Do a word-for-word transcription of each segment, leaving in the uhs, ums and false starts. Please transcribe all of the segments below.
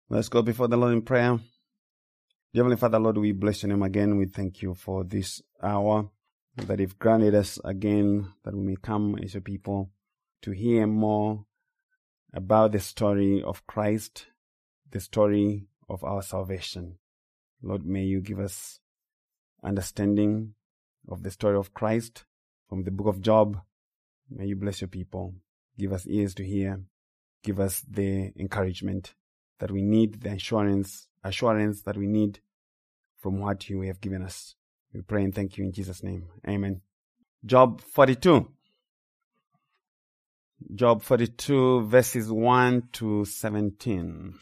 Let's go before the Lord in prayer. Dear Heavenly Father, Lord, we bless your name again. We thank you for this hour that you've granted us again, that we may come as your people to hear more about the story of Christ, the story of our salvation. Lord, may you give us understanding of the story of Christ from the book of Job. May you bless your people. Give us ears to hear. Give us the encouragement that we need, the assurance, assurance that we need from what you have given us. We pray and thank you in Jesus' name. Amen. Job forty-two. Job forty-two, verses one to seventeen.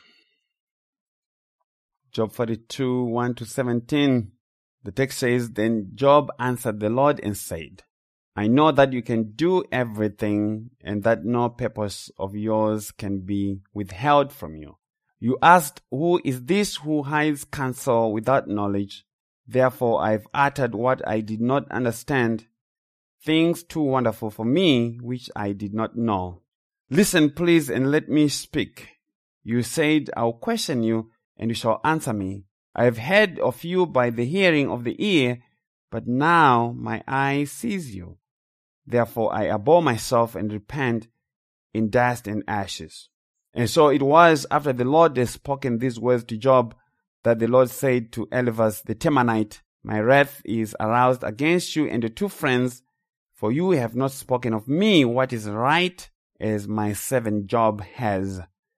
Job forty-two, one to seventeen. The text says, Then Job answered the Lord and said, I know that you can do everything and that no purpose of yours can be withheld from you. You asked, Who is this who hides counsel without knowledge? Therefore I have uttered what I did not understand, things too wonderful for me which I did not know. Listen, please, and let me speak. You said, I'll question you, and you shall answer me. I have heard of you by the hearing of the ear, but now my eye sees you. Therefore I abhor myself and repent in dust and ashes. And so it was after the Lord had spoken these words to Job that the Lord said to Eliphaz the Temanite, My wrath is aroused against you and your two friends, for you have not spoken of me what is right, as my servant Job has.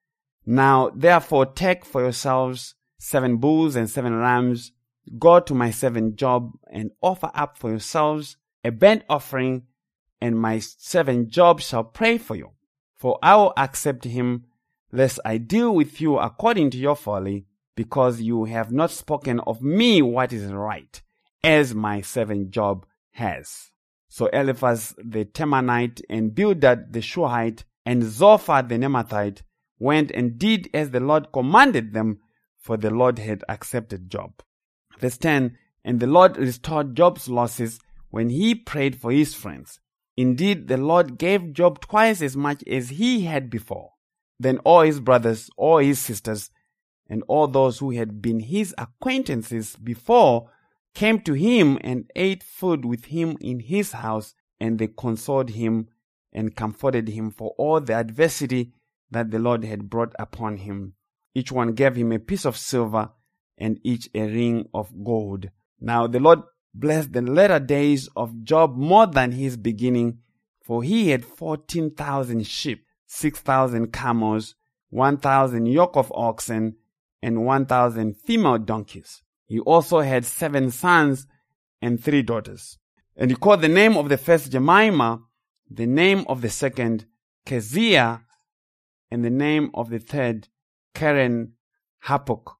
Now therefore take for yourselves seven bulls and seven rams. Go to my servant Job and offer up for yourselves a burnt offering, and my servant Job shall pray for you. For I will accept him, lest I deal with you according to your folly, because you have not spoken of me what is right, as my servant Job has. So Eliphaz the Temanite and Bildad the Shuhite and Zophar the Naamathite went and did as the Lord commanded them, for the Lord had accepted Job. Verse ten, And the Lord restored Job's losses when he prayed for his friends. Indeed, the Lord gave Job twice as much as he had before. Then all his brothers, all his sisters, and all those who had been his acquaintances before came to him and ate food with him in his house, and they consoled him and comforted him for all the adversity that the Lord had brought upon him. Each one gave him a piece of silver, and each a ring of gold. Now the Lord blessed the latter days of Job more than his beginning, for he had fourteen thousand sheep, six thousand camels, one thousand yoke of oxen, and one thousand female donkeys. He also had seven sons and three daughters. And he called the name of the first Jemimah, the name of the second Keziah, and the name of the third Keren Hapuk.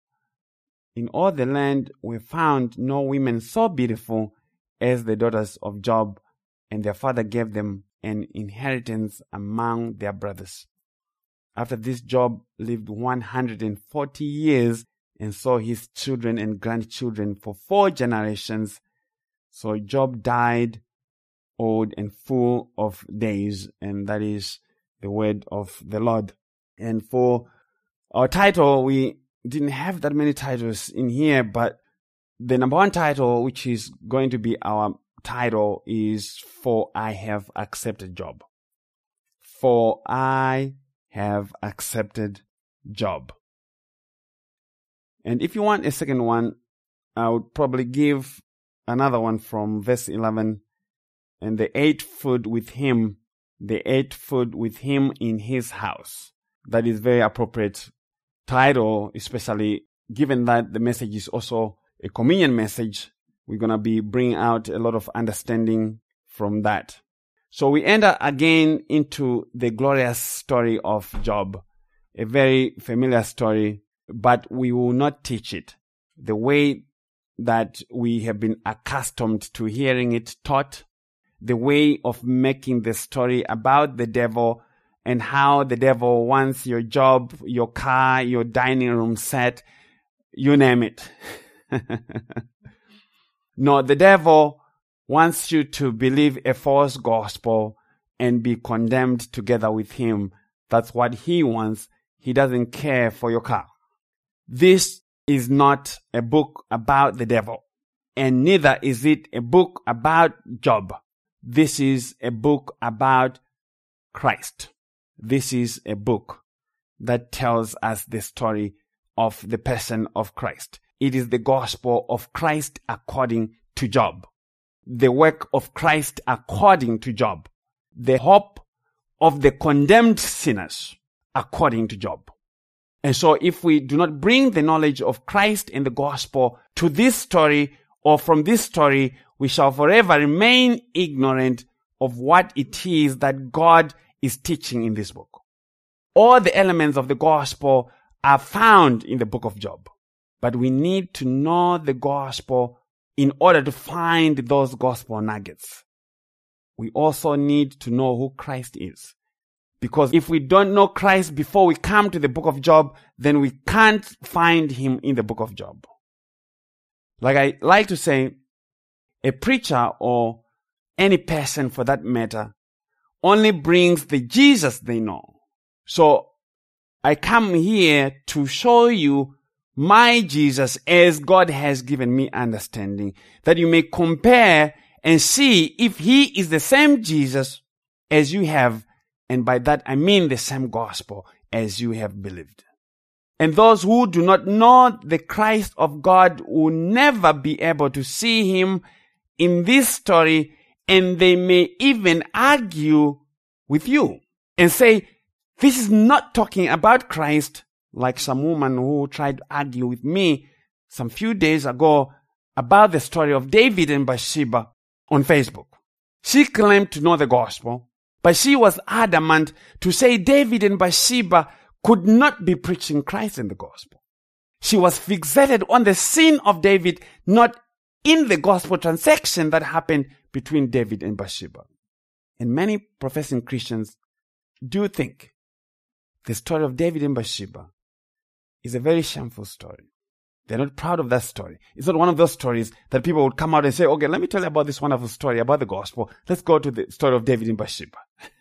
In all the land were found no women so beautiful as the daughters of Job, and their father gave them an inheritance among their brothers. After this, Job lived one hundred forty years and saw his children and grandchildren for four generations. So Job died old and full of days, and that is the word of the Lord. And for our title, we didn't have that many titles in here, but the number one title, which is going to be our title, is For I Have Accepted Job. For I have accepted Job. And if you want a second one, I would probably give another one from verse eleven. And they ate food with him. They ate food with him in his house. That is very appropriate title, especially given that the message is also a communion message. We're going to be bringing out a lot of understanding from that. So we enter again into the glorious story of Job, a very familiar story, but we will not teach it the way that we have been accustomed to hearing it taught, the way of making the story about the devil and how the devil wants your job, your car, your dining room set, you name it. No, the devil wants you to believe a false gospel and be condemned together with him. That's what he wants. He doesn't care for your car. This is not a book about the devil, and neither is it a book about Job. This is a book about Christ. This is a book that tells us the story of the person of Christ. It is the gospel of Christ according to Job. The work of Christ according to Job. The hope of the condemned sinners according to Job. And so if we do not bring the knowledge of Christ and the gospel to this story, or from this story, we shall forever remain ignorant of what it is that God is teaching in this book. All the elements of the gospel are found in the book of Job. But we need to know the gospel in order to find those gospel nuggets. We also need to know who Christ is. Because if we don't know Christ before we come to the book of Job, then we can't find him in the book of Job. Like I like to say, a preacher or any person for that matter only brings the Jesus they know. So I come here to show you my Jesus as God has given me understanding, that you may compare and see if he is the same Jesus as you have, and by that I mean the same gospel as you have believed. And those who do not know the Christ of God will never be able to see him in this story, and they may even argue with you and say, this is not talking about Christ, like some woman who tried to argue with me some few days ago about the story of David and Bathsheba on Facebook. She claimed to know the gospel, but she was adamant to say David and Bathsheba could not be preaching Christ in the gospel. She was fixated on the sin of David, not in the gospel transaction that happened between David and Bathsheba. And many professing Christians do think the story of David and Bathsheba is a very shameful story. They're not proud of that story. It's not one of those stories that people would come out and say, okay, let me tell you about this wonderful story about the gospel. Let's go to the story of David and Bathsheba.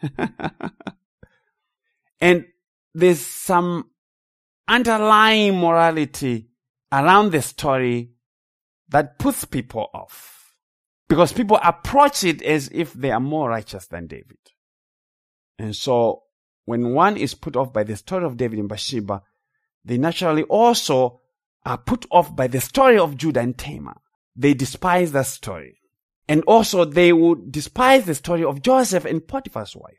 And there's some underlying morality around the story that puts people off, because people approach it as if they are more righteous than David. And so when one is put off by the story of David and Bathsheba, they naturally also are put off by the story of Judah and Tamar. They despise that story. And also they would despise the story of Joseph and Potiphar's wife.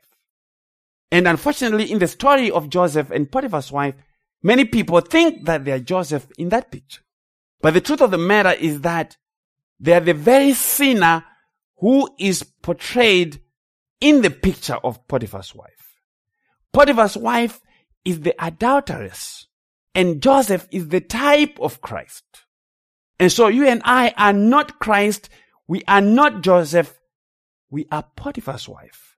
And unfortunately, in the story of Joseph and Potiphar's wife, many people think that they are Joseph in that picture. But the truth of the matter is that they are the very sinner who is portrayed in the picture of Potiphar's wife. Potiphar's wife is the adulteress, and Joseph is the type of Christ. And so you and I are not Christ, we are not Joseph, we are Potiphar's wife,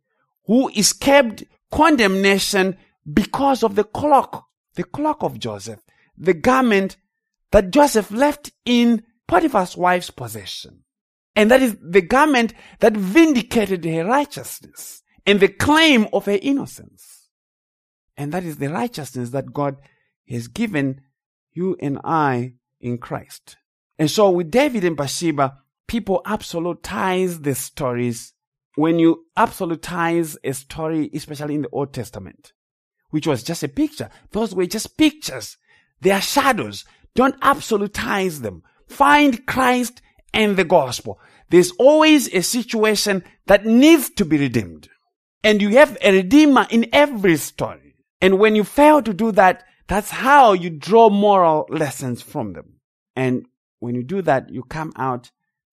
who escaped condemnation because of the cloak, the cloak of Joseph, the garment that Joseph left in Potiphar's wife's possession. And that is the garment that vindicated her righteousness and the claim of her innocence. And that is the righteousness that God has given you and I in Christ. And so with David and Bathsheba, people absolutize the stories. When you absolutize a story, especially in the Old Testament, which was just a picture, those were just pictures. They are shadows. Don't absolutize them. Find Christ and the gospel. There's always a situation that needs to be redeemed. And you have a redeemer in every story. And when you fail to do that, that's how you draw moral lessons from them. And when you do that, you come out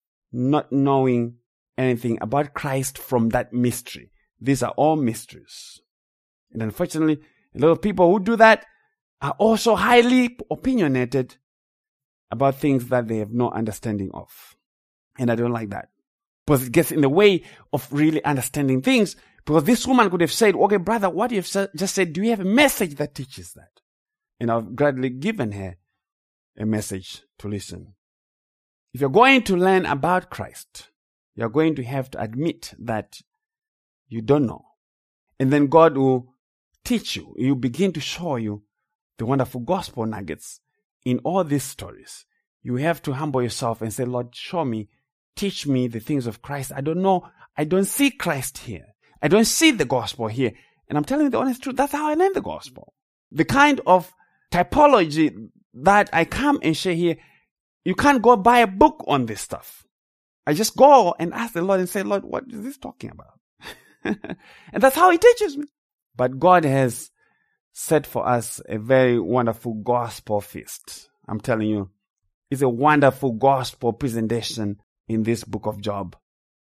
not knowing anything about Christ from that mystery. These are all mysteries. And unfortunately, a lot of people who do that are also highly opinionated about things that they have no understanding of. And I don't like that, because it gets in the way of really understanding things. Because this woman could have said, okay, brother, what you have just said, do you have a message that teaches that? And I've gladly given her a message to listen. If you're going to learn about Christ, you're going to have to admit that you don't know. And then God will teach you. He will begin to show you the wonderful gospel nuggets in all these stories, you have to humble yourself and say, Lord, show me, teach me the things of Christ. I don't know. I don't see Christ here. I don't see the gospel here. And I'm telling you the honest truth. That's how I learned the gospel. The kind of typology that I come and share here, you can't go buy a book on this stuff. I just go and ask the Lord and say, Lord, what is this talking about? And that's how He teaches me. But God has set for us a very wonderful gospel feast. I'm telling you, it's a wonderful gospel presentation in this book of Job.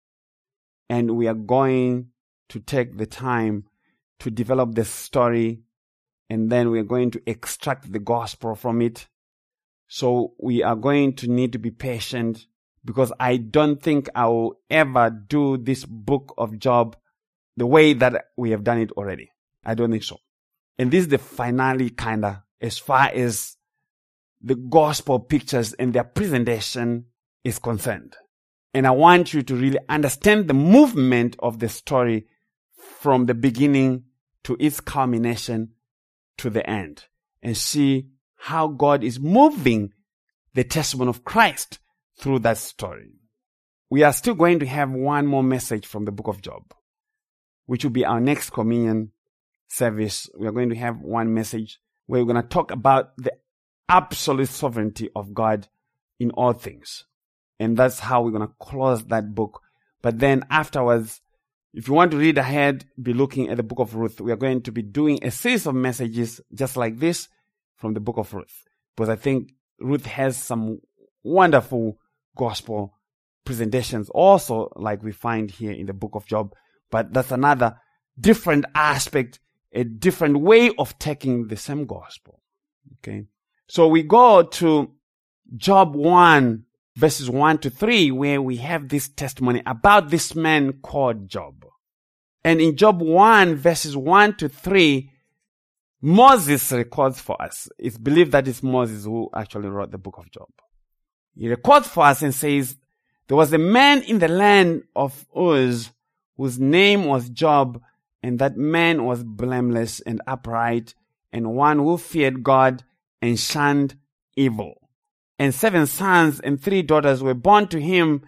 And we are going to take the time to develop the story, and then we are going to extract the gospel from it. So we are going to need to be patient, because I don't think I will ever do this book of Job the way that we have done it already. I don't think so. And this is the finale, kind of, as far as the gospel pictures and their presentation is concerned. And I want you to really understand the movement of the story from the beginning to its culmination to the end, and see how God is moving the testimony of Christ through that story. We are still going to have one more message from the book of Job, which will be our next communion service. We are going to have one message where we're going to talk about the absolute sovereignty of God in all things. And that's how we're going to close that book. But then afterwards, if you want to read ahead, be looking at the book of Ruth. We are going to be doing a series of messages just like this from the book of Ruth, because I think Ruth has some wonderful gospel presentations also, like we find here in the book of Job. But that's another different aspect, a different way of taking the same gospel. Okay. So we go to Job one, verses one to three, where we have this testimony about this man called Job. And in Job one, verses one to three, Moses records for us. It's believed that it's Moses who actually wrote the book of Job. He records for us and says, there was a man in the land of Uz whose name was Job, and that man was blameless and upright, and one who feared God and shunned evil. And seven sons and three daughters were born to him.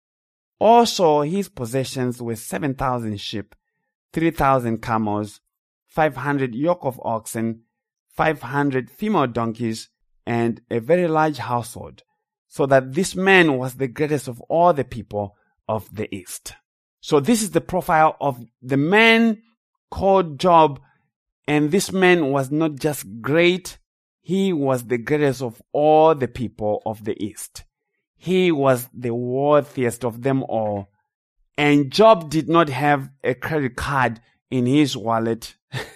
Also his possessions were seven thousand sheep, three thousand camels, five hundred yoke of oxen, five hundred female donkeys, and a very large household, so that this man was the greatest of all the people of the East. So this is the profile of the man called Job, and this man was not just great, he was the greatest of all the people of the East. He was the worthiest of them all. And Job did not have a credit card in his wallet.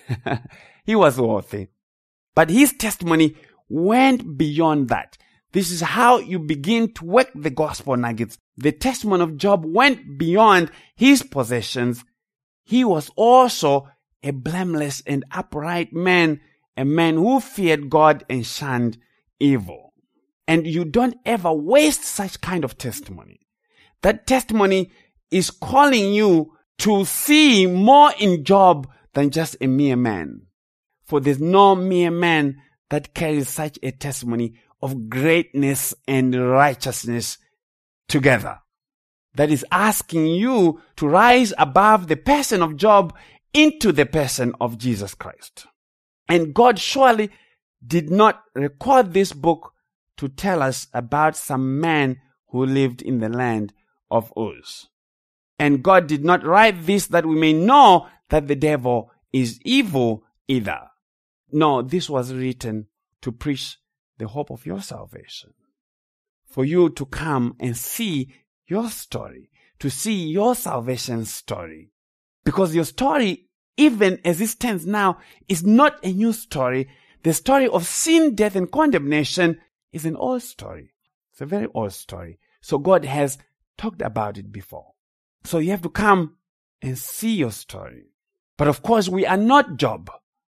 He was worthy. But his testimony went beyond that. This is how you begin to work the gospel nuggets. The testimony of Job went beyond his possessions. He was also a blameless and upright man, a man who feared God and shunned evil. And you don't ever waste such kind of testimony. That testimony is calling you to see more in Job than just a mere man. For there's no mere man that carries such a testimony of greatness and righteousness together. That is asking you to rise above the person of Job into the person of Jesus Christ. And God surely did not record this book to tell us about some man who lived in the land of Uz. And God did not write this that we may know that the devil is evil either. No, this was written to preach the hope of your salvation. For you to come and see your story, to see your salvation story. Because your story, even as it stands now, is not a new story. The story of sin, death, and condemnation is an old story. It's a very old story. So God has talked about it before. So you have to come and see your story. But of course, we are not Job.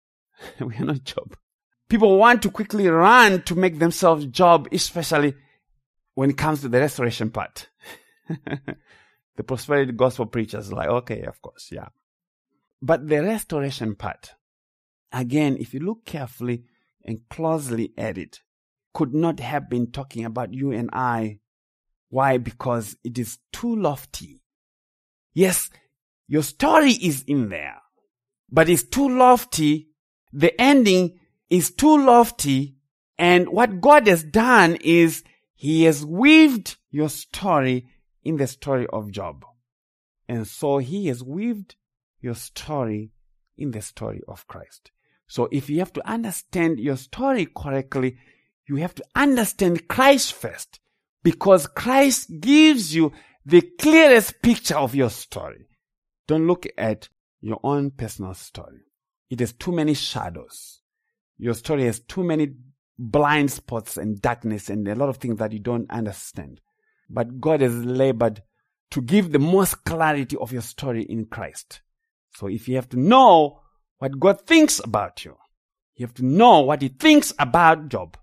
We are not Job. People want to quickly run to make themselves Job, especially when it comes to the restoration part. The prosperity gospel preachers are like, okay, of course, yeah. But the restoration part, again, if you look carefully and closely at it, could not have been talking about you and I. Why? Because it is too lofty. Yes, your story is in there, but it's too lofty. The ending is too lofty. And what God has done is He has weaved your story in the story of Job. And so He has weaved your story in the story of Christ. So if you have to understand your story correctly, you have to understand Christ first, because Christ gives you the clearest picture of your story. Don't look at your own personal story. It has too many shadows. Your story has too many blind spots and darkness and a lot of things that you don't understand. But God has labored to give the most clarity of your story in Christ. So if you have to know what God thinks about you, you have to know what He thinks about Job.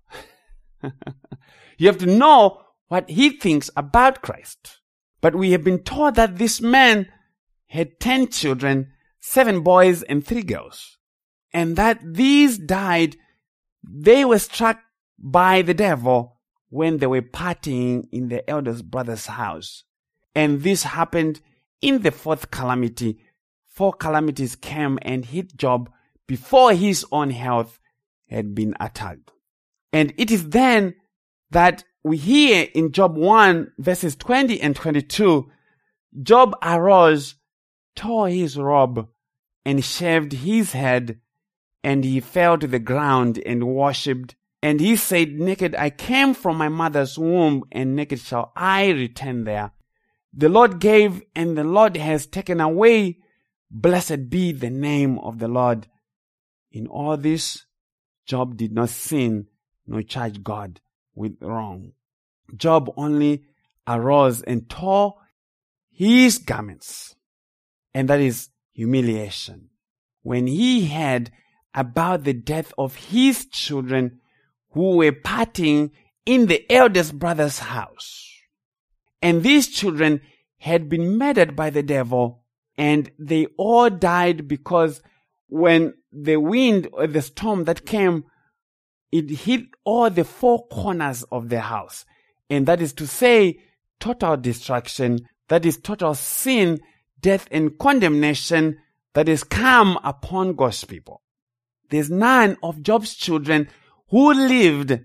You have to know what He thinks about Christ. But we have been told that this man had ten children, seven boys and three girls. And that these died, they were struck by the devil when they were partying in their eldest brother's house. And this happened in the fourth calamity. Four calamities came and hit Job before his own health had been attacked. And it is then that we hear in Job one verses twenty and twenty-two, Job arose, tore his robe, and shaved his head, and he fell to the ground and worshipped. And he said, naked I came from my mother's womb, and naked shall I return there. The Lord gave, and the Lord has taken away. Blessed be the name of the Lord. In all this, Job did not sin, nor charge God with wrong. Job only arose and tore his garments. And that is humiliation. When he heard about the death of his children who were partying in the eldest brother's house. And these children had been murdered by the devil, and they all died because when the wind or the storm that came, it hit all the four corners of the house. And that is to say, total destruction, that is total sin, death and condemnation that is come upon God's people. There's none of Job's children who lived.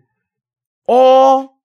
All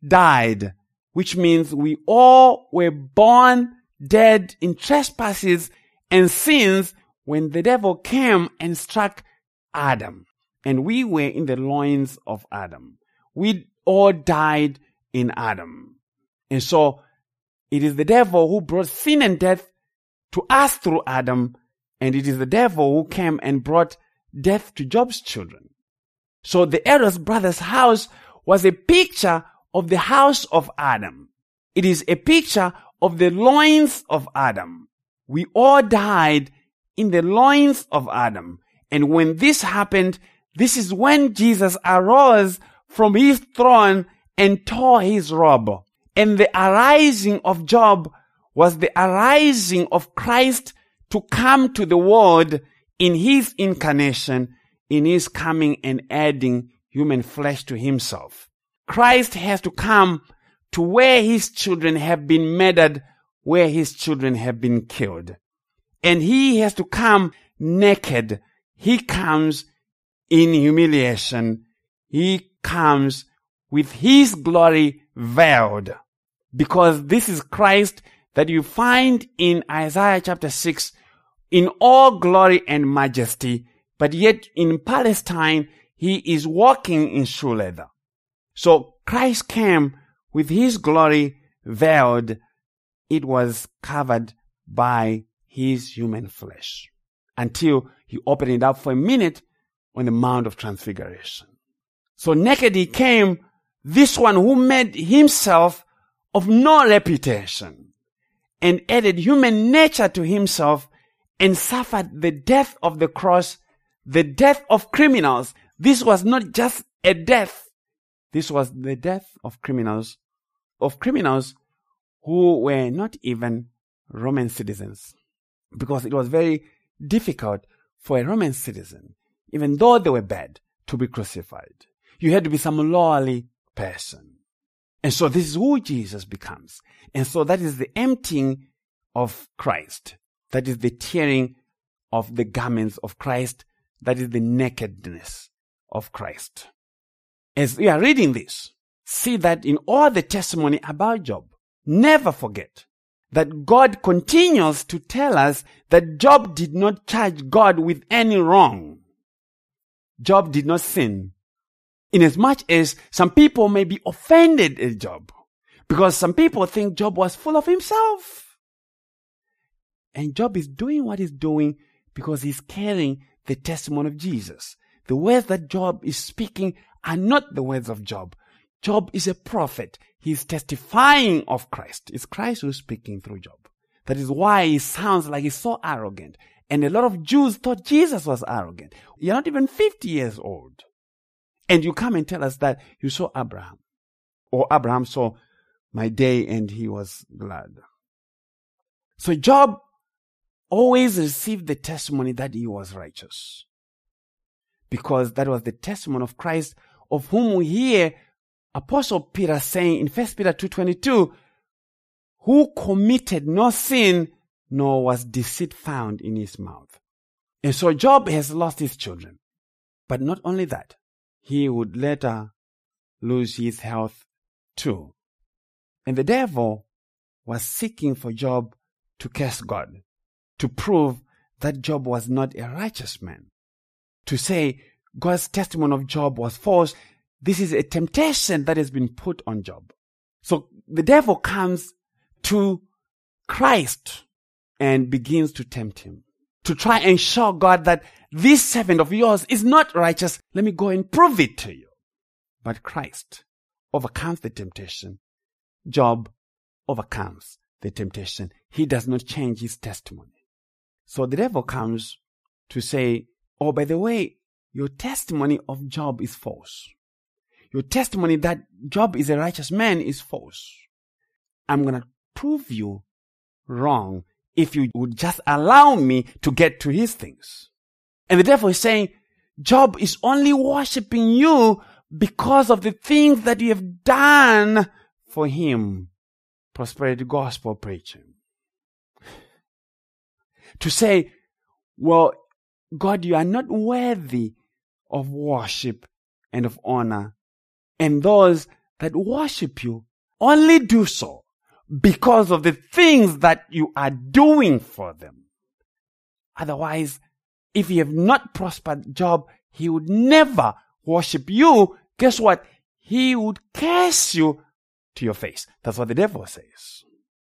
died, which means we all were born dead in trespasses and sins when the devil came and struck Adam. And we were in the loins of Adam. We all died in Adam. And so it is the devil who brought sin and death to us through Adam, and it is the devil who came and brought death to Job's children. So the eldest brother's house was a picture of the house of Adam. It is a picture of the loins of Adam. We all died in the loins of Adam. And when this happened, this is when Jesus arose from his throne and tore his robe. And the arising of Job was the arising of Christ to come to the world in his incarnation, in his coming and adding human flesh to himself. Christ has to come to where his children have been murdered, where his children have been killed. And he has to come naked. He comes in humiliation. He comes with his glory veiled. Because this is Christ that you find in Isaiah chapter six in all glory and majesty, but yet in Palestine he is walking in shoe leather. So Christ came with his glory veiled. It was covered by his human flesh until he opened it up for a minute on the Mount of Transfiguration. So naked he came, this one who made himself of no reputation and added human nature to himself and suffered the death of the cross, the death of criminals. This was not just a death. This was the death of criminals, of criminals who were not even Roman citizens, because it was very difficult for a Roman citizen, even though they were bad, to be crucified. You had to be some lowly person. And so this is who Jesus becomes. And so that is the emptying of Christ. That is the tearing of the garments of Christ. That is the nakedness of Christ. As we are reading this, see that in all the testimony about Job, never forget that God continues to tell us that Job did not charge God with any wrong. Job did not sin. Inasmuch as some people may be offended at Job, because some people think Job was full of himself. And Job is doing what he's doing because he's carrying the testimony of Jesus. The words that Job is speaking are not the words of Job. Job is a prophet. He's testifying of Christ. It's Christ who's speaking through Job. That is why he sounds like he's so arrogant. And a lot of Jews thought Jesus was arrogant. You're not even fifty years old. And you come and tell us that you saw Abraham. Or Abraham saw my day and he was glad. So Job always received the testimony that he was righteous. Because that was the testimony of Christ, of whom we hear Apostle Peter saying in First Peter two twenty-two, who committed no sin, nor was deceit found in his mouth. And so Job has lost his children. But not only that, he would later lose his health too. And the devil was seeking for Job to curse God, to prove that Job was not a righteous man, to say God's testimony of Job was false. This is a temptation that has been put on Job. So the devil comes to Christ and begins to tempt him, to try and show God that this servant of yours is not righteous. Let me go and prove it to you. But Christ overcomes the temptation. Job overcomes the temptation. He does not change his testimony. So the devil comes to say, oh, by the way, your testimony of Job is false. Your testimony that Job is a righteous man is false. I'm going to prove you wrong if you would just allow me to get to his things. And the devil is saying, Job is only worshiping you because of the things that you have done for him. Prosperity gospel preaching. To say, well, God, you are not worthy of worship and of honor. And those that worship you only do so because of the things that you are doing for them. Otherwise, if you have not prospered Job, he would never worship you. Guess what? He would curse you to your face. That's what the devil says.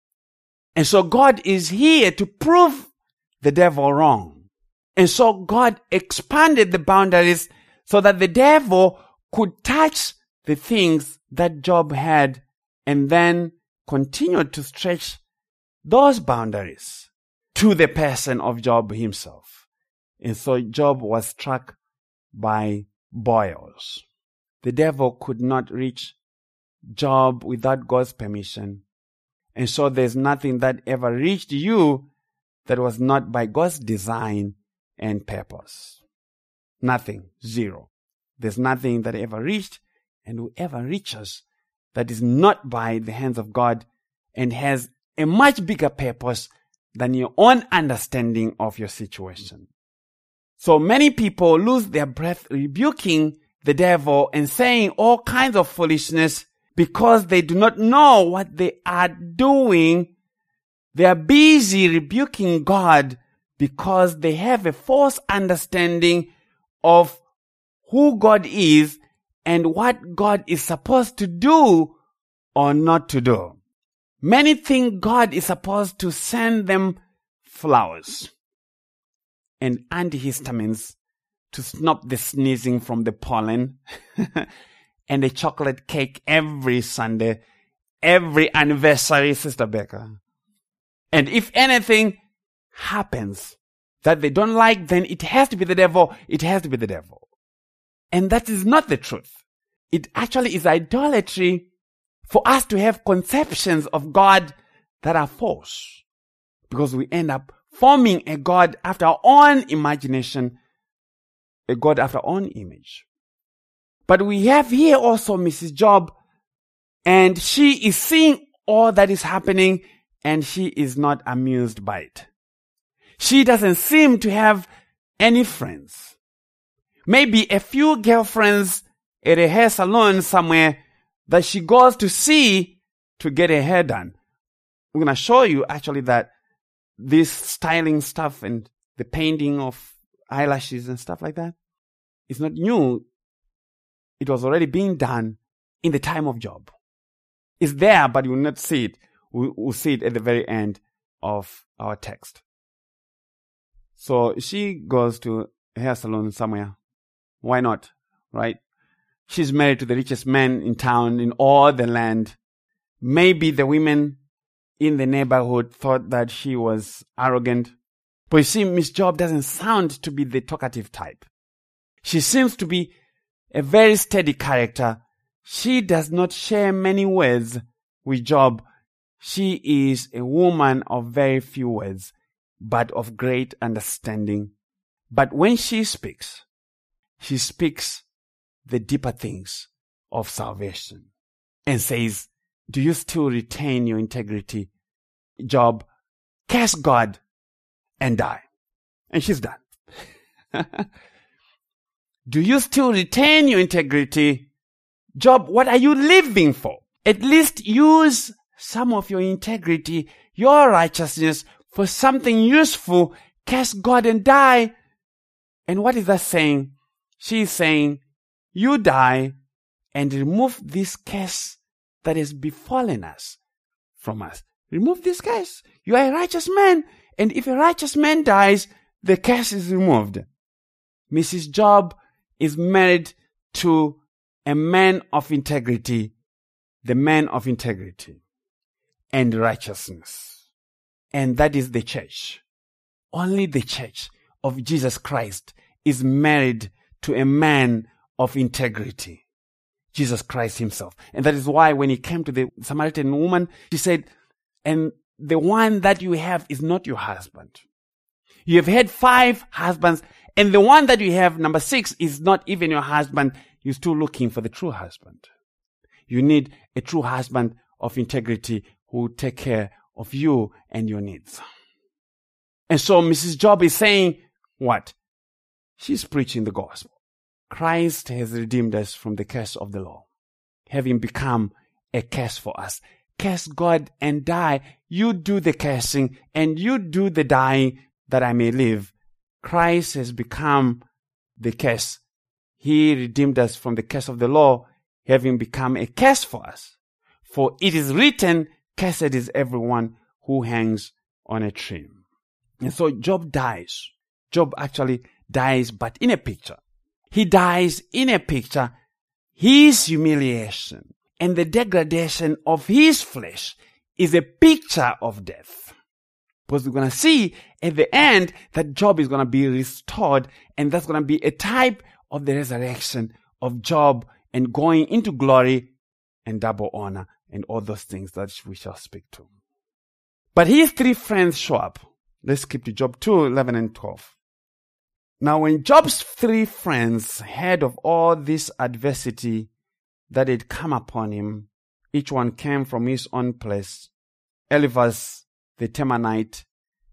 And so God is here to prove the devil wrong. And so God expanded the boundaries so that the devil could touch the things that Job had and then continued to stretch those boundaries to the person of Job himself. And so Job was struck by boils. The devil could not reach Job without God's permission. And so there's nothing that ever reached you that was not by God's design and purpose. Nothing. Zero. There's nothing that ever reached and will ever reach us that is not by the hands of God and has a much bigger purpose than your own understanding of your situation. So many people lose their breath rebuking the devil and saying all kinds of foolishness because they do not know what they are doing. They are busy rebuking God because they have a false understanding of who God is and what God is supposed to do or not to do. Many think God is supposed to send them flowers and antihistamines to stop the sneezing from the pollen and a chocolate cake every Sunday, every anniversary, Sister Becca. And if anything happens that they don't like, then it has to be the devil. It has to be the devil. And that is not the truth. It actually is idolatry for us to have conceptions of God that are false. Because we end up forming a God after our own imagination, a God after our own image. But we have here also Missus Job, and she is seeing all that is happening, and she is not amused by it. She doesn't seem to have any friends. Maybe a few girlfriends at a hair salon somewhere that she goes to see to get her hair done. I'm going to show you actually that this styling stuff and the painting of eyelashes and stuff like that is not new. It was already being done in the time of Job. It's there, but you will not see it. We'll see it at the very end of our text. So she goes to a hair salon somewhere. Why not? Right? She's married to the richest man in town, in all the land. Maybe the women in the neighborhood thought that she was arrogant. But you see, Miss Job doesn't sound to be the talkative type. She seems to be a very steady character. She does not share many words with Job. She is a woman of very few words, but of great understanding. But when she speaks, she speaks the deeper things of salvation and says, do you still retain your integrity? Job, curse God and die. And she's done. Do you still retain your integrity? Job, what are you living for? At least use some of your integrity, your righteousness for something useful. Curse God and die. And what is that saying? She is saying, you die and remove this curse that has befallen us from us. Remove this curse. You are a righteous man. And if a righteous man dies, the curse is removed. Missus Job is married to a man of integrity, the man of integrity and righteousness. And that is the church. Only the church of Jesus Christ is married to a man of integrity, Jesus Christ himself. And that is why when he came to the Samaritan woman, he said, and the one that you have is not your husband. You have had five husbands, and the one that you have, number six, is not even your husband. You're still looking for the true husband. You need a true husband of integrity who will take care of you and your needs. And so Missus Job is saying, what? She's preaching the gospel. Christ has redeemed us from the curse of the law, having become a curse for us. Curse God and die. You do the cursing and you do the dying that I may live. Christ has become the curse. He redeemed us from the curse of the law, having become a curse for us. For it is written, cursed is everyone who hangs on a tree. And so Job dies. Job actually dies, but in a picture. He dies in a picture. His humiliation and the degradation of his flesh is a picture of death. Because we're going to see at the end that Job is going to be restored, and that's going to be a type of the resurrection of Job and going into glory and double honor and all those things that we shall speak to. But his three friends show up. Let's skip to Job two, eleven and twelve. Now when Job's three friends heard of all this adversity that had come upon him, each one came from his own place. Eliphaz the Temanite,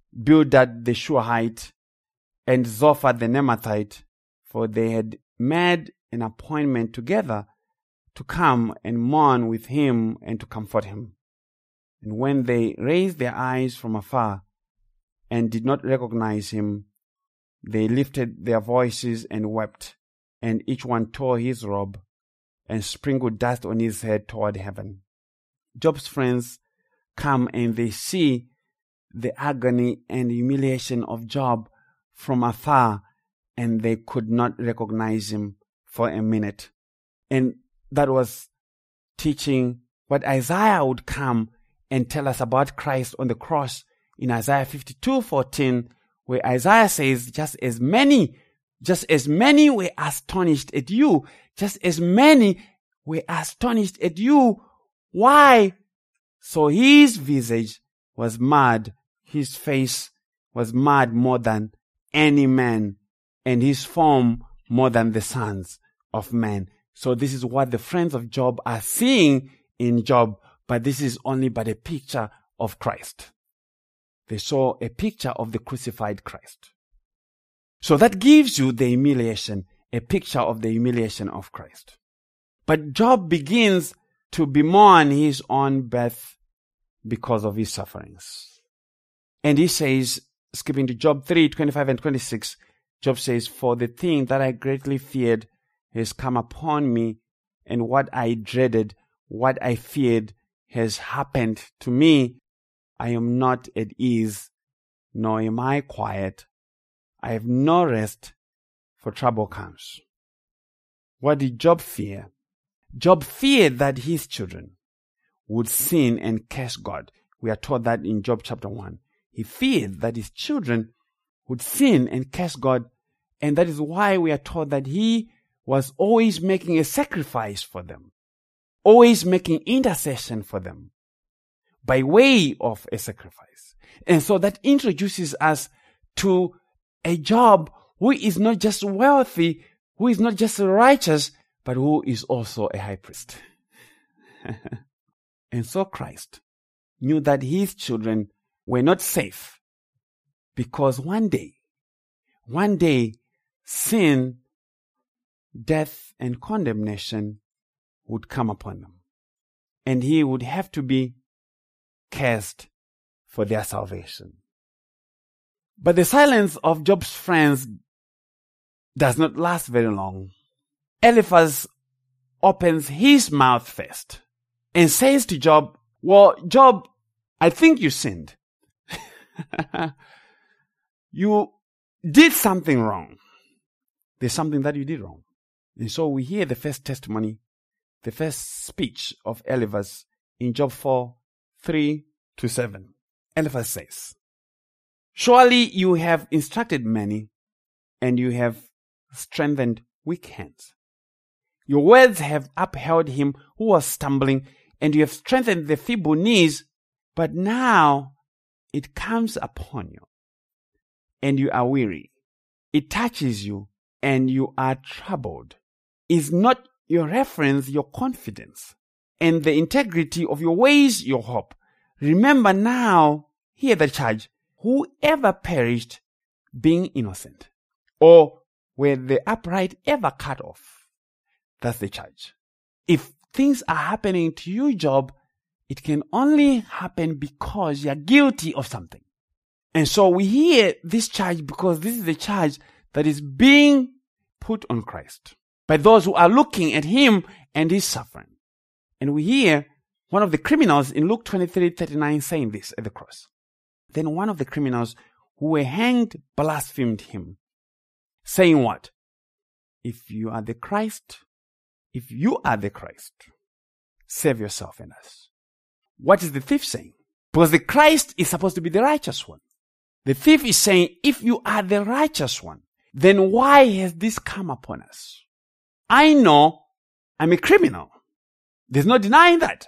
Bildad the Shuhite, and Zophar the Naamathite, for they had made an appointment together to come and mourn with him and to comfort him. And when they raised their eyes from afar and did not recognize him, they lifted their voices and wept, and each one tore his robe and sprinkled dust on his head toward heaven. Job's friends come and they see the agony and humiliation of Job from afar, and they could not recognize him for a minute. And that was teaching what Isaiah would come and tell us about Christ on the cross in Isaiah fifty-two fourteen, where Isaiah says, just as many, just as many were astonished at you, just as many were astonished at you. Why? So his visage was marred, his face was marred more than any man, and his form more than the sons of men. So this is what the friends of Job are seeing in Job, but this is only but a picture of Christ. They saw a picture of the crucified Christ. So that gives you the humiliation, a picture of the humiliation of Christ. But Job begins to bemoan his own birth because of his sufferings. And he says, skipping to Job three, twenty-five and twenty-six, Job says, "For the thing that I greatly feared has come upon me, and what I dreaded, what I feared, has happened to me. I am not at ease, nor am I quiet. I have no rest, for trouble comes." What did Job fear? Job feared that his children would sin and curse God. We are told that in Job chapter one. He feared that his children would sin and curse God, and that is why we are told that he was always making a sacrifice for them, always making intercession for them by way of a sacrifice. And so that introduces us to a Job who is not just wealthy, who is not just righteous, but who is also a high priest. And so Christ knew that his children were not safe, because one day, one day, sin, death, and condemnation would come upon them. And he would have to be cursed for their salvation. But the silence of Job's friends does not last very long. Eliphaz opens his mouth first and says to Job, "Well, Job, I think you sinned. You did something wrong. There's something that you did wrong." And so we hear the first testimony, the first speech of Eliphaz in Job four, three to seven. Eliphaz says, "Surely you have instructed many, and you have strengthened weak hands. Your words have upheld him who was stumbling, and you have strengthened the feeble knees. But now it comes upon you, and you are weary. It touches you, and you are troubled. Is not your reference your confidence, and the integrity of your ways your hope? Remember now," hear the charge, "whoever perished being innocent, or were the upright ever cut off?" That's the charge. If things are happening to you, Job, it can only happen because you are guilty of something. And so we hear this charge because this is the charge that is being put on Christ by those who are looking at him and his suffering. And we hear one of the criminals in Luke twenty-three thirty-nine saying this at the cross. Then one of the criminals who were hanged blasphemed him, saying what? "If you are the Christ, if you are the Christ, save yourself and us." What is the thief saying? Because the Christ is supposed to be the righteous one. The thief is saying, if you are the righteous one, then why has this come upon us? I know I'm a criminal. There's no denying that.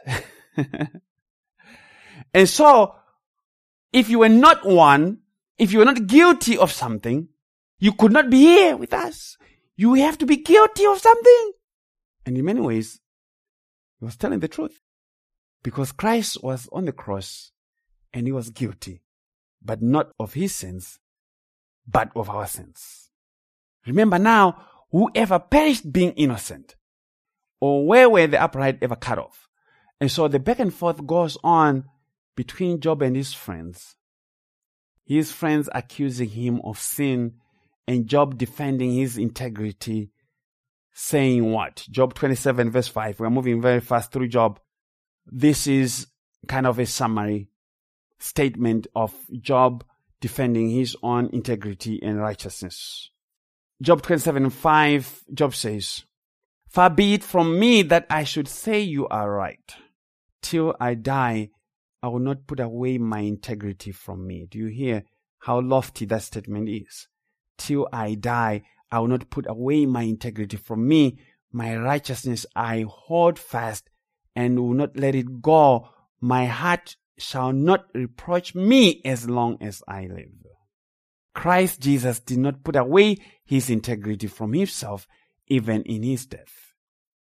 And so, if you were not one, if you were not guilty of something, you could not be here with us. You have to be guilty of something. And in many ways, he was telling the truth. Because Christ was on the cross and he was guilty, but not of his sins, but of our sins. Remember now, whoever perished being innocent, or where were the upright ever cut off? And so the back and forth goes on between Job and his friends. His friends accusing him of sin, and Job defending his integrity, saying what? Job twenty-seven verse five. We're moving very fast through Job. This is kind of a summary statement of Job defending his own integrity and righteousness. Job twenty-seven five, Job says, "Far be it from me that I should say you are right. Till I die, I will not put away my integrity from me." Do you hear how lofty that statement is? Till I die, I will not put away my integrity from me. My righteousness I hold fast and will not let it go. My heart shall not reproach me as long as I live. Christ Jesus did not put away his integrity from himself, even in his death.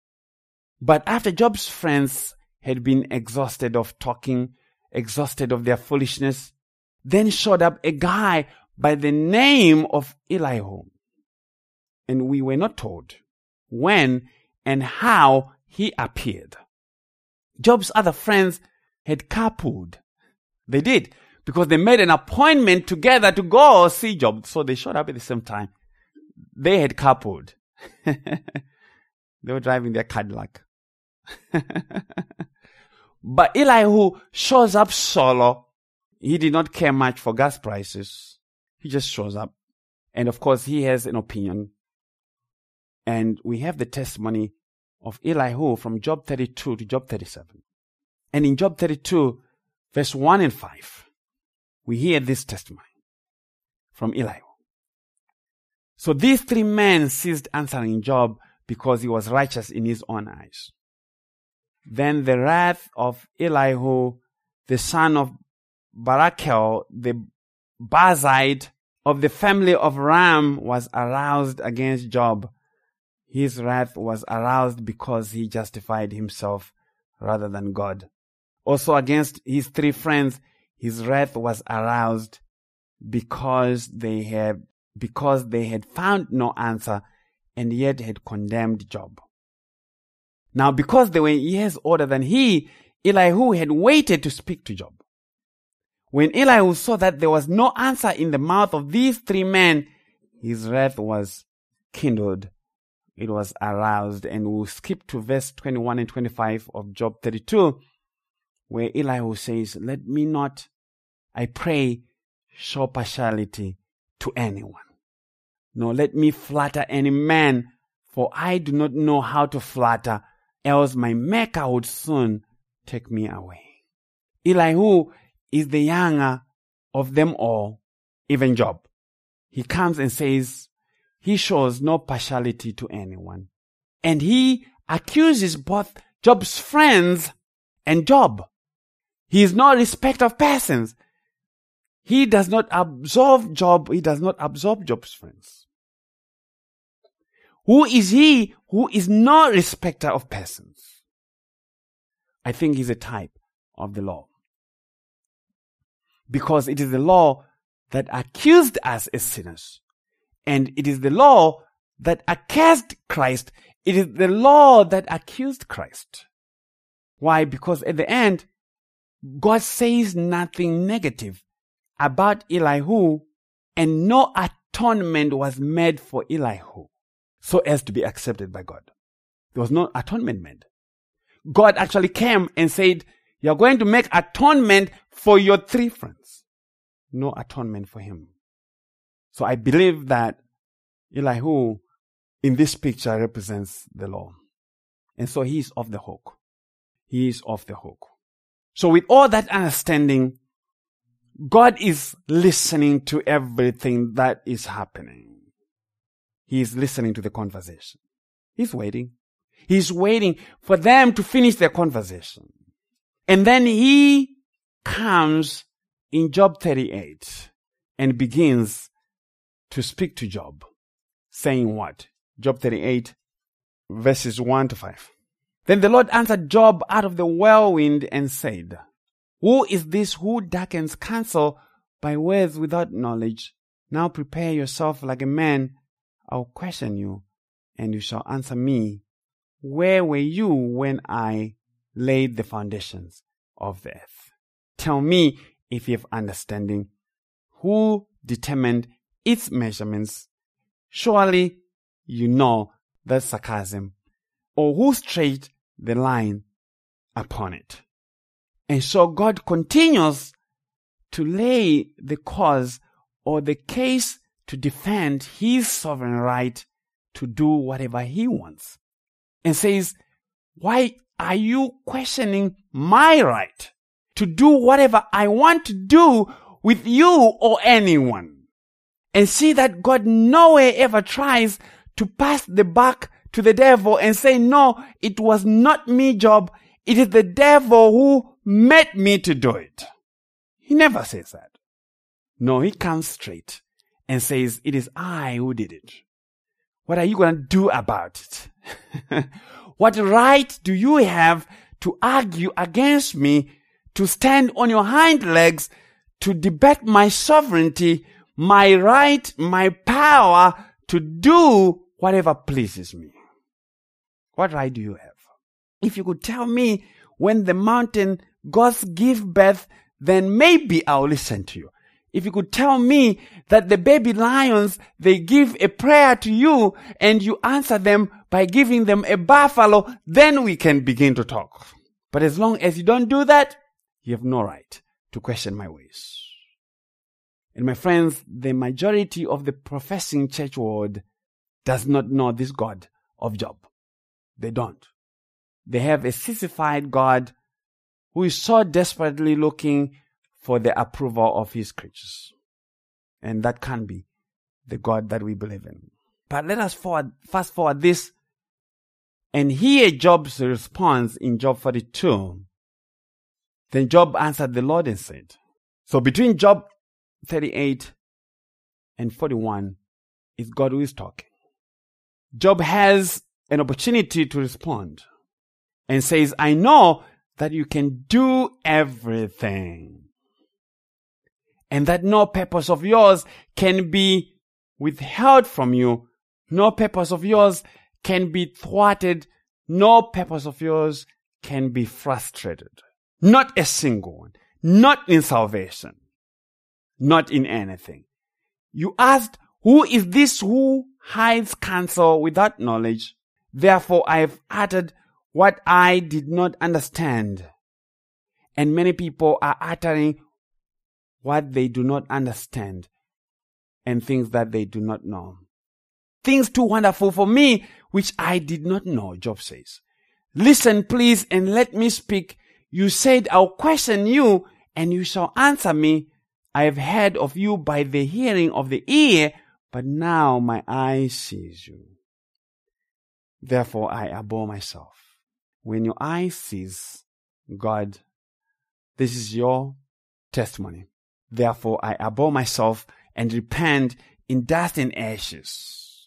But after Job's friends had been exhausted of talking, exhausted of their foolishness, then showed up a guy by the name of Elihu. And we were not told when and how he appeared. Job's other friends had carpooled. They did, because they made an appointment together to go see Job. So they showed up at the same time. They had carpooled. They were driving their Cadillac. But Elihu shows up solo. He did not care much for gas prices. He just shows up. And of course, he has an opinion. And we have the testimony of Elihu from Job thirty-two to Job thirty-seven. And in Job thirty-two, verse one and five, we hear this testimony from Elihu. So these three men ceased answering Job because he was righteous in his own eyes. Then the wrath of Elihu, the son of Barachel, the Buzite of the family of Ram, was aroused against Job. His wrath was aroused because he justified himself rather than God. Also against his three friends, his wrath was aroused because they had because they had found no answer and yet had condemned Job. Now, because they were years older than he, Elihu had waited to speak to Job. When Elihu saw that there was no answer in the mouth of these three men, his wrath was kindled. It was aroused. And we'll skip to verse twenty-one and twenty-five of Job thirty-two, where Elihu says, "Let me not, I pray, show partiality to anyone. Nor let me flatter any man, for I do not know how to flatter, else my Maker would soon take me away." Elihu is the younger of them all, even Job. He comes and says he shows no partiality to anyone. And he accuses both Job's friends and Job. He is no respecter of persons. He does not absolve Job. He does not absolve Job's friends. Who is he who is no respecter of persons? I think he's a type of the law. Because it is the law that accused us as sinners. And it is the law that accused Christ. It is the law that accused Christ. Why? Because at the end, God says nothing negative about Elihu, and no atonement was made for Elihu so as to be accepted by God. There was no atonement made. God actually came and said, "You're going to make atonement for your three friends." No atonement for him. So I believe that Elihu in this picture represents the law. And so he is off the hook. He is off the hook. So with all that understanding, God is listening to everything that is happening. He is listening to the conversation. He's waiting. He's waiting for them to finish their conversation. And then he comes in Job thirty-eight and begins to speak to Job, saying what? Job thirty-eight, verses one to five. Then the Lord answered Job out of the whirlwind and said, "Who is this who darkens counsel by words without knowledge? Now prepare yourself like a man. I'll question you, and you shall answer me. Where were you when I laid the foundations of the earth? Tell me if you have understanding. Who determined its measurements? Surely you know that's sarcasm. Or who stretched the line upon it?" And so God continues to lay the cause or the case to defend his sovereign right to do whatever he wants. And says, why are you questioning my right to do whatever I want to do with you or anyone? And see that God nowhere ever tries to pass the buck to the devil and say, "No, it was not me, Job. It is the devil who made me to do it." He never says that. No, he comes straight and says, "It is I who did it. What are you going to do about it? What right do you have to argue against me, to stand on your hind legs, to debate my sovereignty, my right, my power to do whatever pleases me? What right do you have? If you could tell me when the mountain gods give birth, then maybe I'll listen to you. If you could tell me that the baby lions, they give a prayer to you and you answer them by giving them a buffalo, then we can begin to talk. But as long as you don't do that, you have no right to question my ways. And my friends, the majority of the professing church world does not know this God of Job. They don't. They have a sissified God who is so desperately looking for the approval of his creatures. And that can't be the God that we believe in. But let us forward, fast forward this and hear Job's response in Job forty-two. Then Job answered the Lord and said, so between Job thirty-eight and forty-one is God who is talking. Job has an opportunity to respond and says, I know that you can do everything, and that no purpose of yours can be withheld from you. No purpose of yours can be thwarted. No purpose of yours can be frustrated. Not a single one. Not in salvation. Not in anything. You asked, who is this who hides counsel without knowledge? Therefore I have uttered what I did not understand. And many people are uttering what they do not understand and things that they do not know. Things too wonderful for me, which I did not know, Job says. Listen, please, and let me speak. You said, I'll question you, and you shall answer me. I have heard of you by the hearing of the ear, but now my eye sees you. Therefore I abhor myself. When your eye sees God, this is your testimony. Therefore I abhor myself and repent in dust and ashes.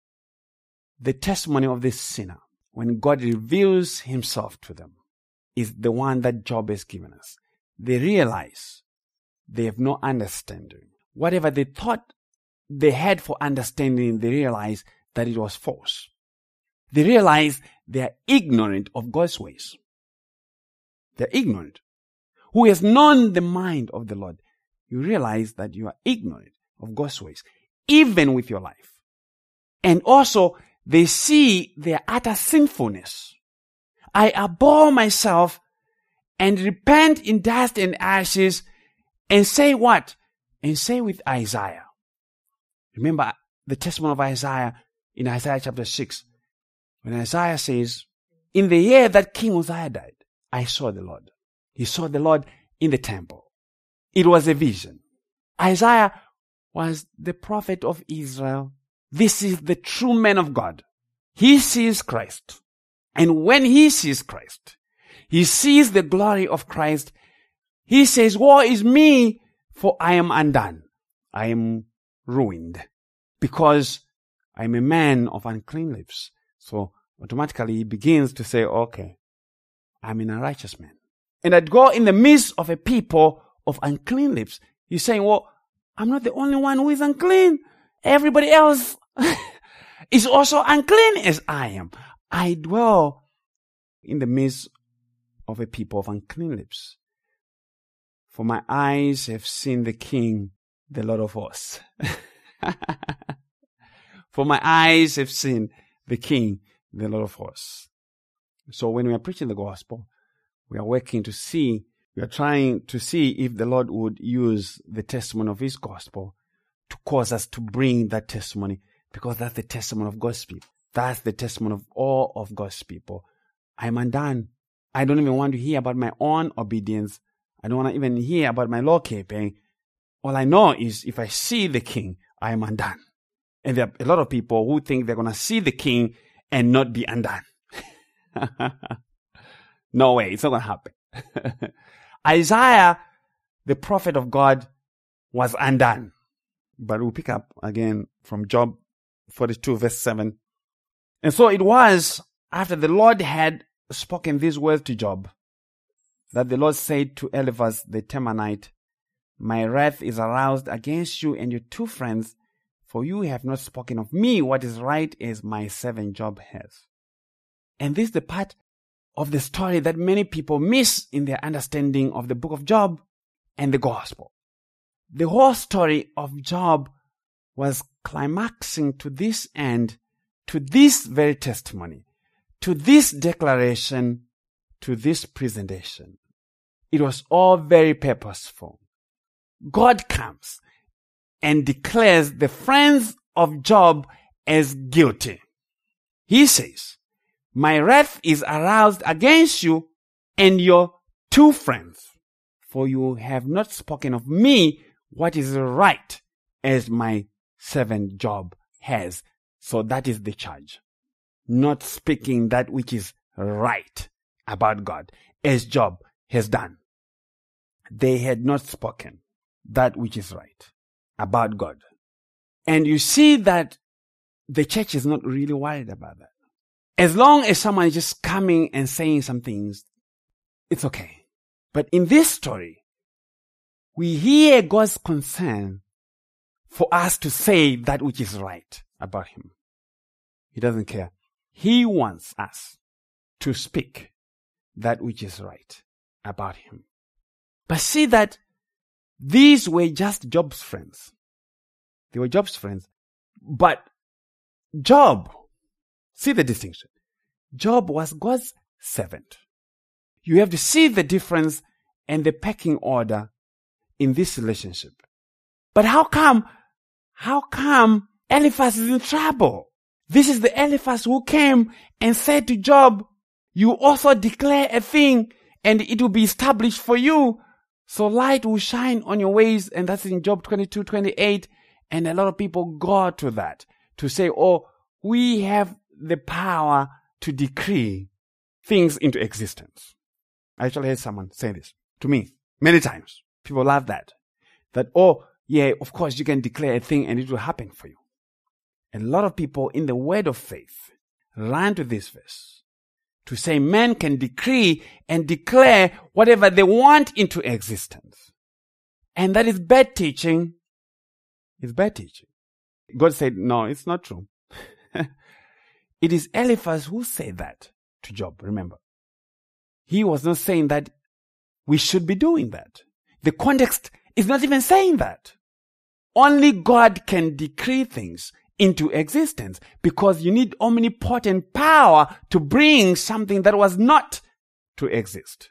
The testimony of this sinner, when God reveals himself to them, is the one that Job has given us. They realize they have no understanding. Whatever they thought they had for understanding, they realize that it was false. They realize they are ignorant of God's ways. They are ignorant. Who has known the mind of the Lord? You realize that you are ignorant of God's ways, even with your life. And also, they see their utter sinfulness. I abhor myself and repent in dust and ashes, and say what? And say with Isaiah. Remember the testimony of Isaiah in Isaiah chapter six. When Isaiah says, in the year that King Uzziah died, I saw the Lord. He saw the Lord in the temple. It was a vision. Isaiah was the prophet of Israel. This is the true man of God. He sees Christ. And when he sees Christ, he sees the glory of Christ. He says, woe is me, for I am undone. I am ruined because I am a man of unclean lips. So automatically he begins to say, okay, I'm an unrighteous man. And I'd go in the midst of a people of unclean lips. He's saying, well, I'm not the only one who is unclean. Everybody else is also unclean as I am. I dwell in the midst of a people of unclean lips. For my eyes have seen the King, the Lord of hosts. For my eyes have seen the King, the Lord of hosts. So when we are preaching the gospel, we are working to see, we are trying to see if the Lord would use the testimony of his gospel to cause us to bring that testimony, because that's the testimony of God's people. That's the testimony of all of God's people. I'm undone. I don't even want to hear about my own obedience. I don't want to even hear about my law keeping. All I know is if I see the King, I am undone. And there are a lot of people who think they're going to see the King and not be undone. No way, it's not going to happen. Isaiah, the prophet of God, was undone. But we'll pick up again from Job forty-two, verse seven. And so it was after the Lord had spoken these words to Job, that the Lord said to Eliphaz the Temanite, my wrath is aroused against you and your two friends, for you have not spoken of me what is right as my servant Job has. And this is the part of the story that many people miss in their understanding of the book of Job and the gospel. The whole story of Job was climaxing to this end, to this very testimony, to this declaration, to this presentation. It was all very purposeful. God comes and declares the friends of Job as guilty. He says, my wrath is aroused against you and your two friends, for you have not spoken of me what is right as my servant Job has. So that is the charge. Not speaking that which is right about God, as Job has done. They had not spoken that which is right about God. And you see that the church is not really worried about that. As long as someone is just coming and saying some things, it's okay. But in this story, we hear God's concern for us to say that which is right about him. He doesn't care. He wants us to speak that which is right about him. But see that these were just Job's friends. They were Job's friends. But Job, see the distinction. Job was God's servant. You have to see the difference and the pecking order in this relationship. But how come, how come Eliphaz is in trouble? This is the Eliphaz who came and said to Job, you also declare a thing and it will be established for you. So light will shine on your ways. And that's in Job twenty-two twenty-eight. And a lot of people go to that to say, oh, we have the power to decree things into existence. I actually heard someone say this to me many times. People love that. That, oh, yeah, of course you can declare a thing and it will happen for you. And a lot of people in the word of faith run to this verse to say men can decree and declare whatever they want into existence. And that is bad teaching. It's bad teaching. God said, no, it's not true. It is Eliphaz who said that to Job, remember. He was not saying that we should be doing that. The context is not even saying that. Only God can decree things into existence because you need omnipotent power to bring something that was not to exist.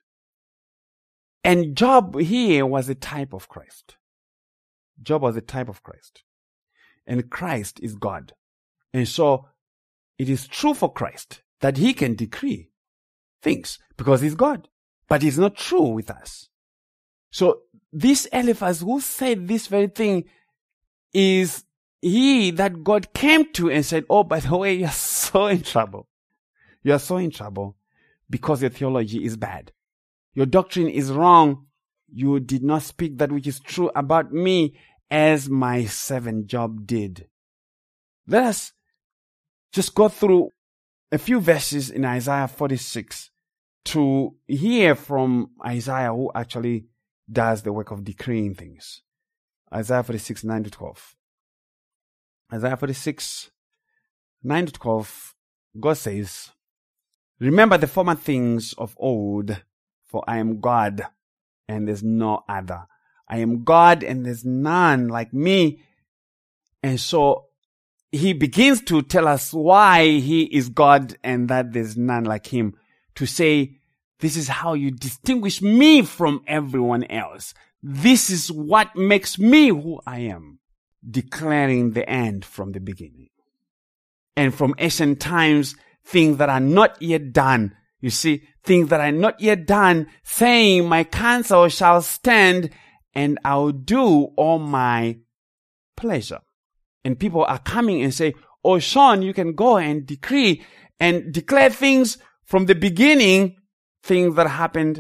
And Job here was a type of Christ. Job was a type of Christ. And Christ is God. And so it is true for Christ that he can decree things because he's God. But it's not true with us. So this Eliphaz who said this very thing is he that God came to and said, oh, by the way, you're so in trouble. You're so in trouble because your theology is bad. Your doctrine is wrong. You did not speak that which is true about me as my servant Job did. Let us just go through a few verses in Isaiah forty-six to hear from Isaiah who actually does the work of decreeing things. Isaiah forty-six, nine to twelve. Isaiah forty-six, nine to twelve, God says, remember the former things of old, for I am God, and there's no other. I am God, and there's none like me. And so he begins to tell us why he is God and that there's none like him. To say, this is how you distinguish me from everyone else. This is what makes me who I am. Declaring the end from the beginning. And from ancient times, things that are not yet done. You see, things that are not yet done, saying, my counsel shall stand and I'll do all my pleasure. And people are coming and say, oh, Sean, you can go and decree and declare things from the beginning, things that happened,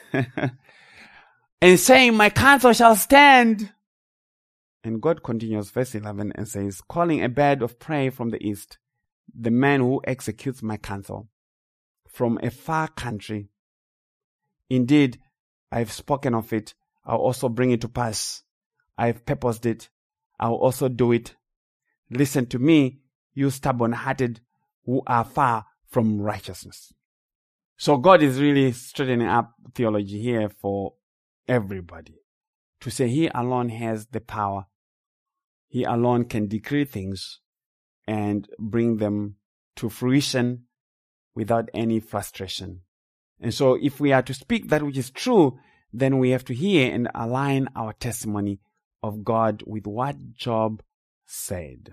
and saying, my counsel shall stand. And God continues, verse eleven, and says, calling a bird of prey from the east, the man who executes my counsel. from a far country. Indeed, I have spoken of it. I'll also bring it to pass. I have purposed it. I'll also do it. Listen to me, you stubborn-hearted who are far from righteousness. So God is really straightening up theology here for everybody. To say He alone has the power. He alone can decree things and bring them to fruition without any frustration. And so if we are to speak that which is true, then we have to hear and align our testimony of God with what Job said.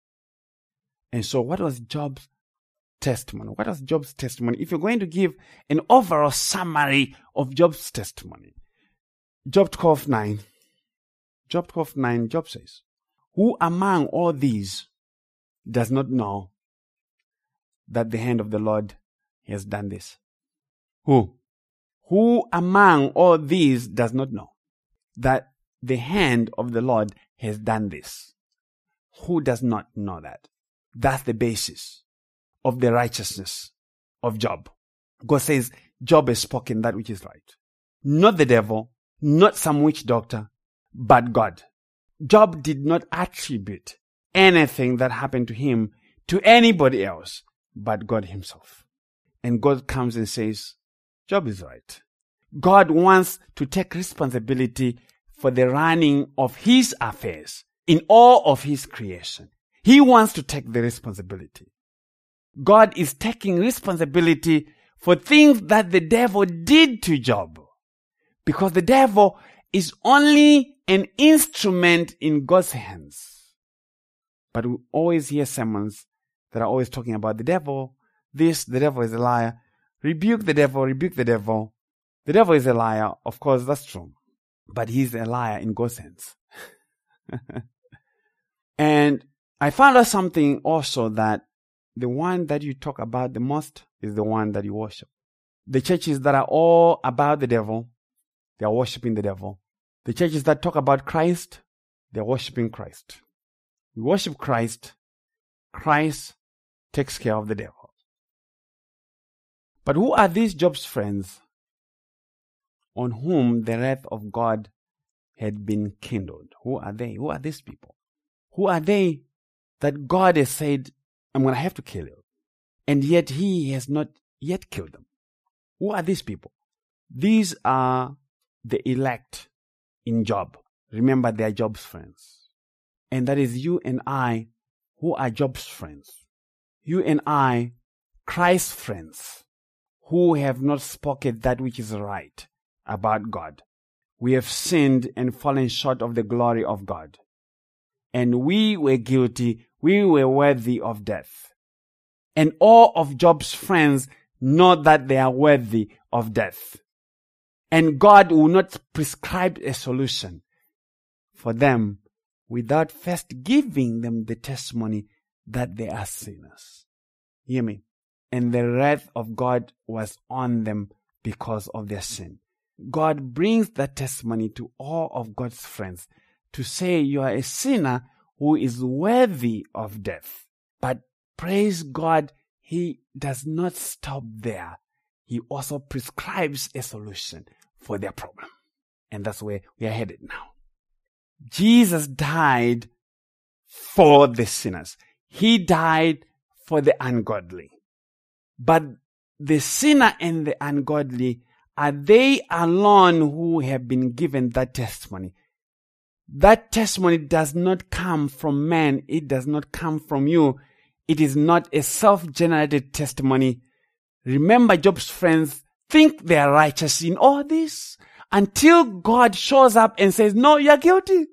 And so what was Job's testimony? What was Job's testimony? If you're going to give an overall summary of Job's testimony, Job twelve nine, Job twelve nine, Job says, who among all these does not know that the hand of the Lord has done this? Who? Who among all these does not know that the hand of the Lord has done this? Who does not know that? That's the basis of the righteousness of Job. God says, Job has spoken that which is right. Not the devil, not some witch doctor, but God. Job did not attribute anything that happened to him to anybody else but God himself. And God comes and says, Job is right. God wants to take responsibility for the running of his affairs in all of his creation. He wants to take the responsibility. God is taking responsibility for things that the devil did to Job. Because the devil is only an instrument in God's hands. But we always hear sermons that are always talking about the devil. This, the devil is a liar. Rebuke the devil, rebuke the devil. The devil is a liar. Of course, that's true. But he's a liar in God's hands. And I found out something also, that the one that you talk about the most is the one that you worship. The churches that are all about the devil, they are worshiping the devil. The churches that talk about Christ, they are worshiping Christ. We worship Christ. Christ takes care of the devil. But who are these Job's friends on whom the wrath of God had been kindled? Who are they? Who are these people? Who are they that God has said, I'm going to have to kill you? And yet he has not yet killed them. Who are these people? These are the elect in Job. Remember, they are Job's friends. And that is you and I who are Job's friends. You and I, Christ's friends, who have not spoken that which is right about God. We have sinned and fallen short of the glory of God. And we were guilty. We were worthy of death. And all of Job's friends know that they are worthy of death. And God will not prescribe a solution for them without first giving them the testimony that they are sinners. Hear me? And the wrath of God was on them because of their sin. God brings that testimony to all of God's friends to say you are a sinner who is worthy of death. But praise God, He does not stop there. He also prescribes a solution for their problem. And that's where we are headed now. Jesus died for the sinners. He died for the ungodly. But the sinner and the ungodly, are they alone who have been given that testimony? That testimony does not come from man. It does not come from you. It is not a self-generated testimony. Remember, Job's friends think they are righteous in all this until God shows up and says, no, you are guilty.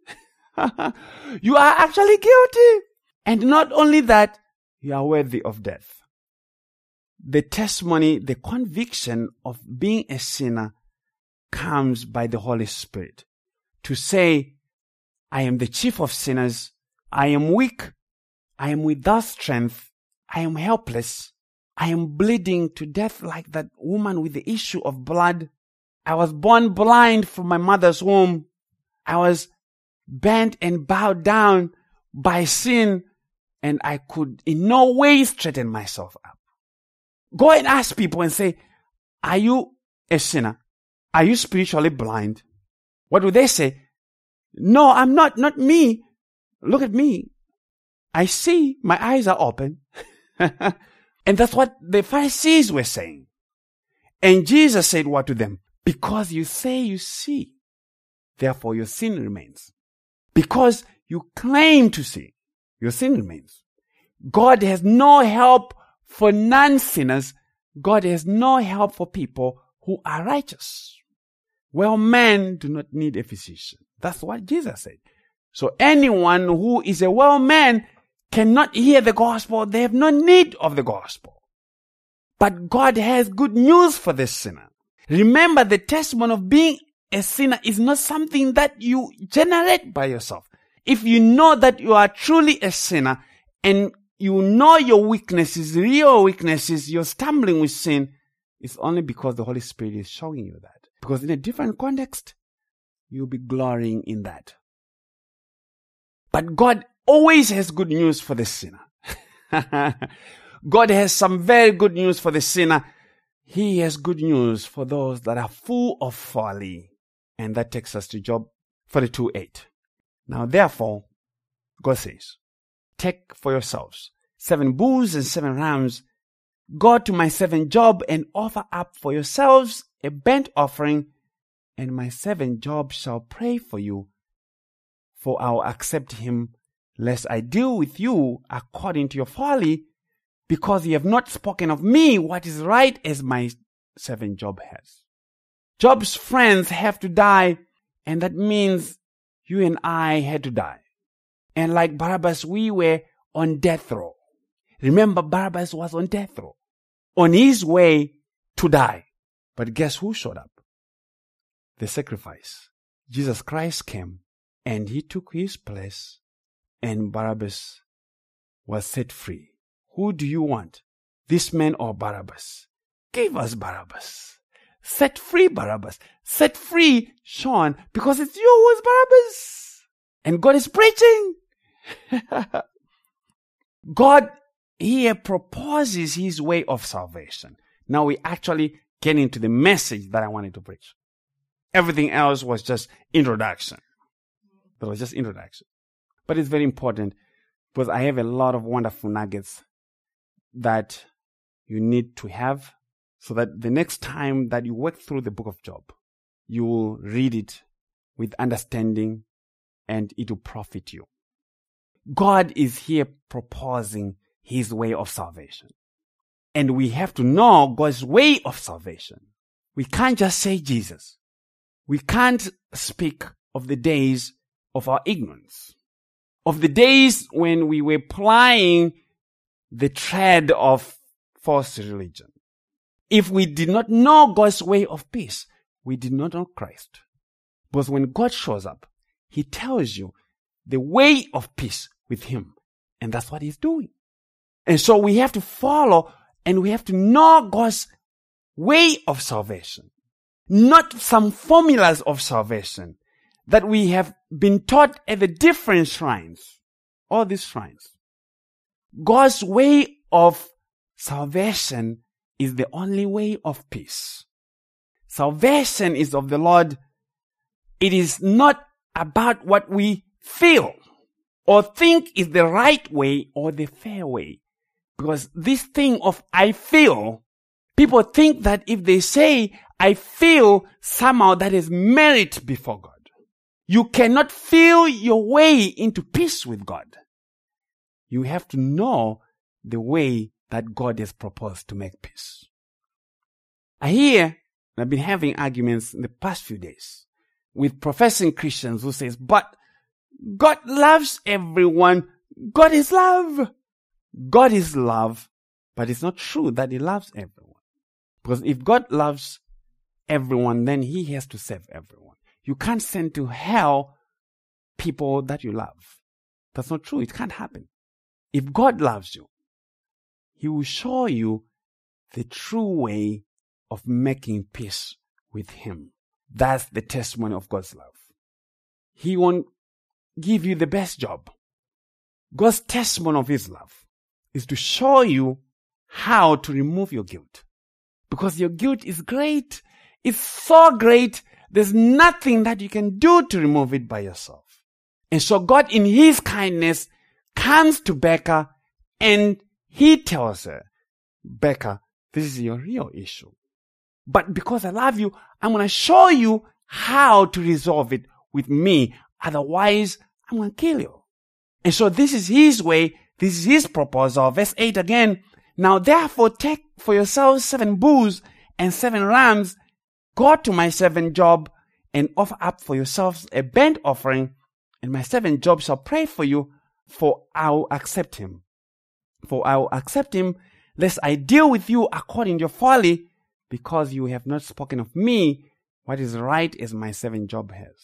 You are actually guilty. And not only that, you are worthy of death. The testimony, the conviction of being a sinner comes by the Holy Spirit to say, I am the chief of sinners. I am weak. I am without strength. I am helpless. I am bleeding to death like that woman with the issue of blood. I was born blind from my mother's womb. I was bent and bowed down by sin, and I could in no way straighten myself up. Go and ask people and say, are you a sinner? Are you spiritually blind? What do they say? No, I'm not, not me. Look at me. I see, my eyes are open. And that's what the Pharisees were saying. And Jesus said what to them? Because you say you see, therefore your sin remains. Because you claim to see, your sin remains. God has no help for non-sinners. God has no help for people who are righteous. Well, men do not need a physician. That's what Jesus said. So anyone who is a well man cannot hear the gospel. They have no need of the gospel. But God has good news for the sinner. Remember, the testimony of being a sinner is not something that you generate by yourself. If you know that you are truly a sinner and you know your weaknesses, real weaknesses, you're stumbling with sin, it's only because the Holy Spirit is showing you that. Because in a different context, you'll be glorying in that. But God always has good news for the sinner. God has some very good news for the sinner. He has good news for those that are full of folly. And that takes us to Job forty-two eight. Now therefore, God says, take for yourselves seven bulls and seven rams. Go to my servant Job and offer up for yourselves a burnt offering, and my servant Job shall pray for you, for I will accept him, lest I deal with you according to your folly, because ye have not spoken of me what is right, as my servant Job has. Job's friends have to die, and that means you and I had to die. And like Barabbas, we were on death row. Remember, Barabbas was on death row, on his way to die. But guess who showed up? The sacrifice. Jesus Christ came, and he took his place, and Barabbas was set free. Who do you want? This man or Barabbas? Give us Barabbas. Set free Barabbas. Set free Sean, because it's you who is Barabbas. And God is preaching. God here proposes his way of salvation. Now we actually get into the message that I wanted to preach. Everything else was just introduction. That was just introduction. But it's very important because I have a lot of wonderful nuggets that you need to have so that the next time that you work through the book of Job, you will read it with understanding and it will profit you. God is here proposing his way of salvation. And we have to know God's way of salvation. We can't just say Jesus. We can't speak of the days of our ignorance, of the days when we were plying the thread of false religion. If we did not know God's way of peace, we did not know Christ. Because when God shows up, he tells you the way of peace with him. And that's what he's doing. And so we have to follow and we have to know God's way of salvation. Not some formulas of salvation that we have been taught at the different shrines. All these shrines. God's way of salvation is the only way of peace. Salvation is of the Lord. It is not about what we feel or think is the right way or the fair way. Because this thing of I feel, people think that if they say I feel, somehow that is merit before God. You cannot feel your way into peace with God. You have to know the way that God has proposed to make peace. I hear, I've been having arguments in the past few days with professing Christians who says, but God loves everyone. God is love. God is love, but it's not true that he loves everyone. Because if God loves everyone, then he has to save everyone. You can't send to hell people that you love. That's not true. It can't happen. If God loves you, he will show you the true way of making peace with him. That's the testimony of God's love. He won't give you the best job. God's testimony of his love is to show you how to remove your guilt. Because your guilt is great. It's so great. There's nothing that you can do to remove it by yourself. And so God, in his kindness, comes to Becca and he tells her, Becca, this is your real issue. But because I love you, I'm going to show you how to resolve it with me. Otherwise, I'm going to kill you. And so this is his way. This is his proposal. Verse eight again. Now therefore take for yourselves seven bulls and seven rams. Go to my servant Job and offer up for yourselves a burnt offering. And my servant Job shall pray for you, for I will accept him. For I will accept him, lest I deal with you according to your folly, because you have not spoken of me what is right as my servant Job has.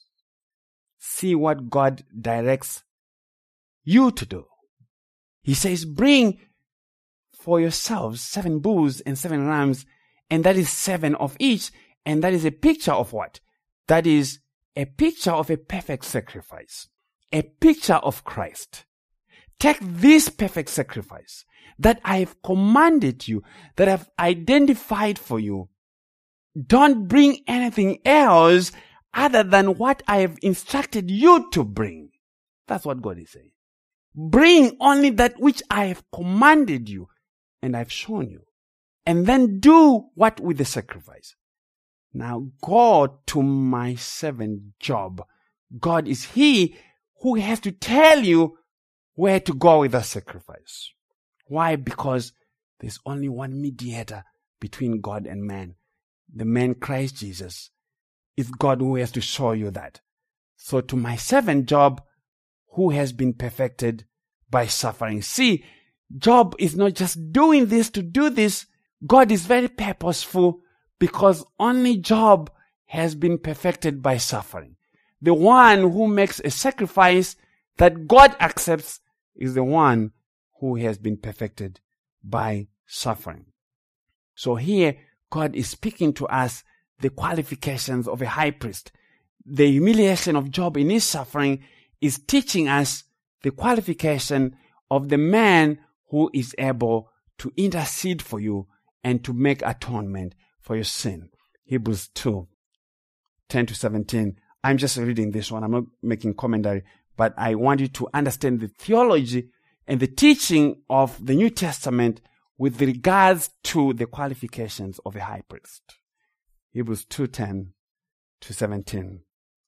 See what God directs you to do. He says, bring for yourselves seven bulls and seven rams, and that is seven of each, and that is a picture of what? That is a picture of a perfect sacrifice, a picture of Christ. Take this perfect sacrifice that I have commanded you, that I have identified for you. Don't bring anything else other than what I have instructed you to bring. That's what God is saying. Bring only that which I have commanded you and I've shown you. And then do what with the sacrifice? Now go to my servant Job. God is he who has to tell you where to go with the sacrifice. Why? Because there's only one mediator between God and man. The man Christ Jesus. It's God who has to show you that. So to my servant Job, who has been perfected by suffering. See, Job is not just doing this to do this. God is very purposeful because only Job has been perfected by suffering. The one who makes a sacrifice that God accepts is the one who has been perfected by suffering. So here, God is speaking to us the qualifications of a high priest. The humiliation of Job in his suffering is teaching us the qualification of the man who is able to intercede for you and to make atonement for your sin. Hebrews two, ten to seventeen. I'm just reading this one. I'm not making commentary, but I want you to understand the theology and the teaching of the New Testament with regards to the qualifications of a high priest. Hebrews two, ten to seventeen.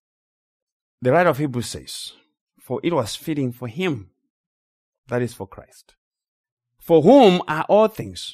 The writer of Hebrews says, for it was fitting for him, that is for Christ, for whom are all things,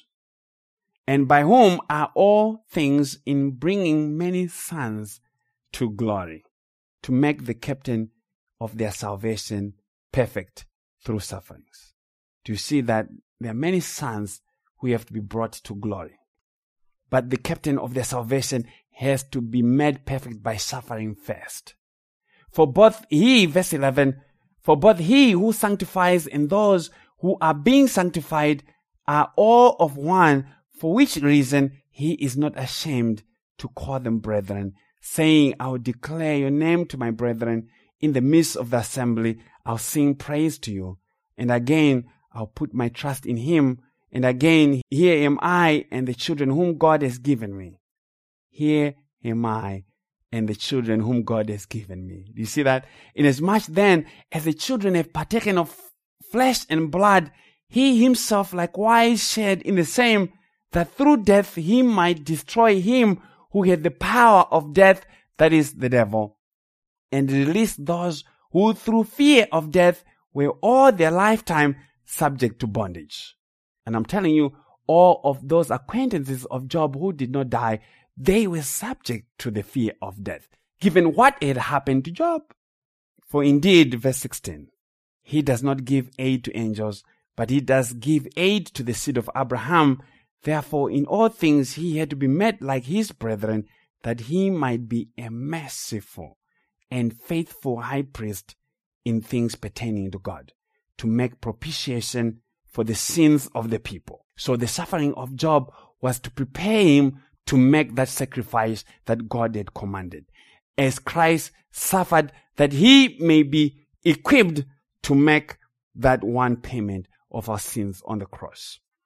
and by whom are all things, in bringing many sons to glory, to make the captain of their salvation perfect through sufferings. Do you see that there are many sons who have to be brought to glory? But the captain of their salvation has to be made perfect by suffering first. For both he, verse eleven, for both he who sanctifies and those who are being sanctified are all of one, for which reason he is not ashamed to call them brethren, saying, I will declare your name to my brethren. In the midst of the assembly, I'll sing praise to you. And again, I'll put my trust in him. And again, here am I and the children whom God has given me. Here am I and the children whom God has given me. Do you see that? Inasmuch then as the children have partaken of flesh and blood, he himself likewise shared in the same, that through death he might destroy him who had the power of death, that is the devil, and release those who through fear of death were all their lifetime subject to bondage. And I'm telling you, all of those acquaintances of Job who did not die, they were subject to the fear of death, given what had happened to Job. For indeed, verse sixteen, he does not give aid to angels, but he does give aid to the seed of Abraham. Therefore, in all things he had to be made like his brethren, that he might be a merciful and faithful high priest in things pertaining to God, to make propitiation for the sins of the people. So the suffering of Job was to prepare him to make that sacrifice that God had commanded, as Christ suffered, that he may be equipped to make that one payment of our sins on the cross.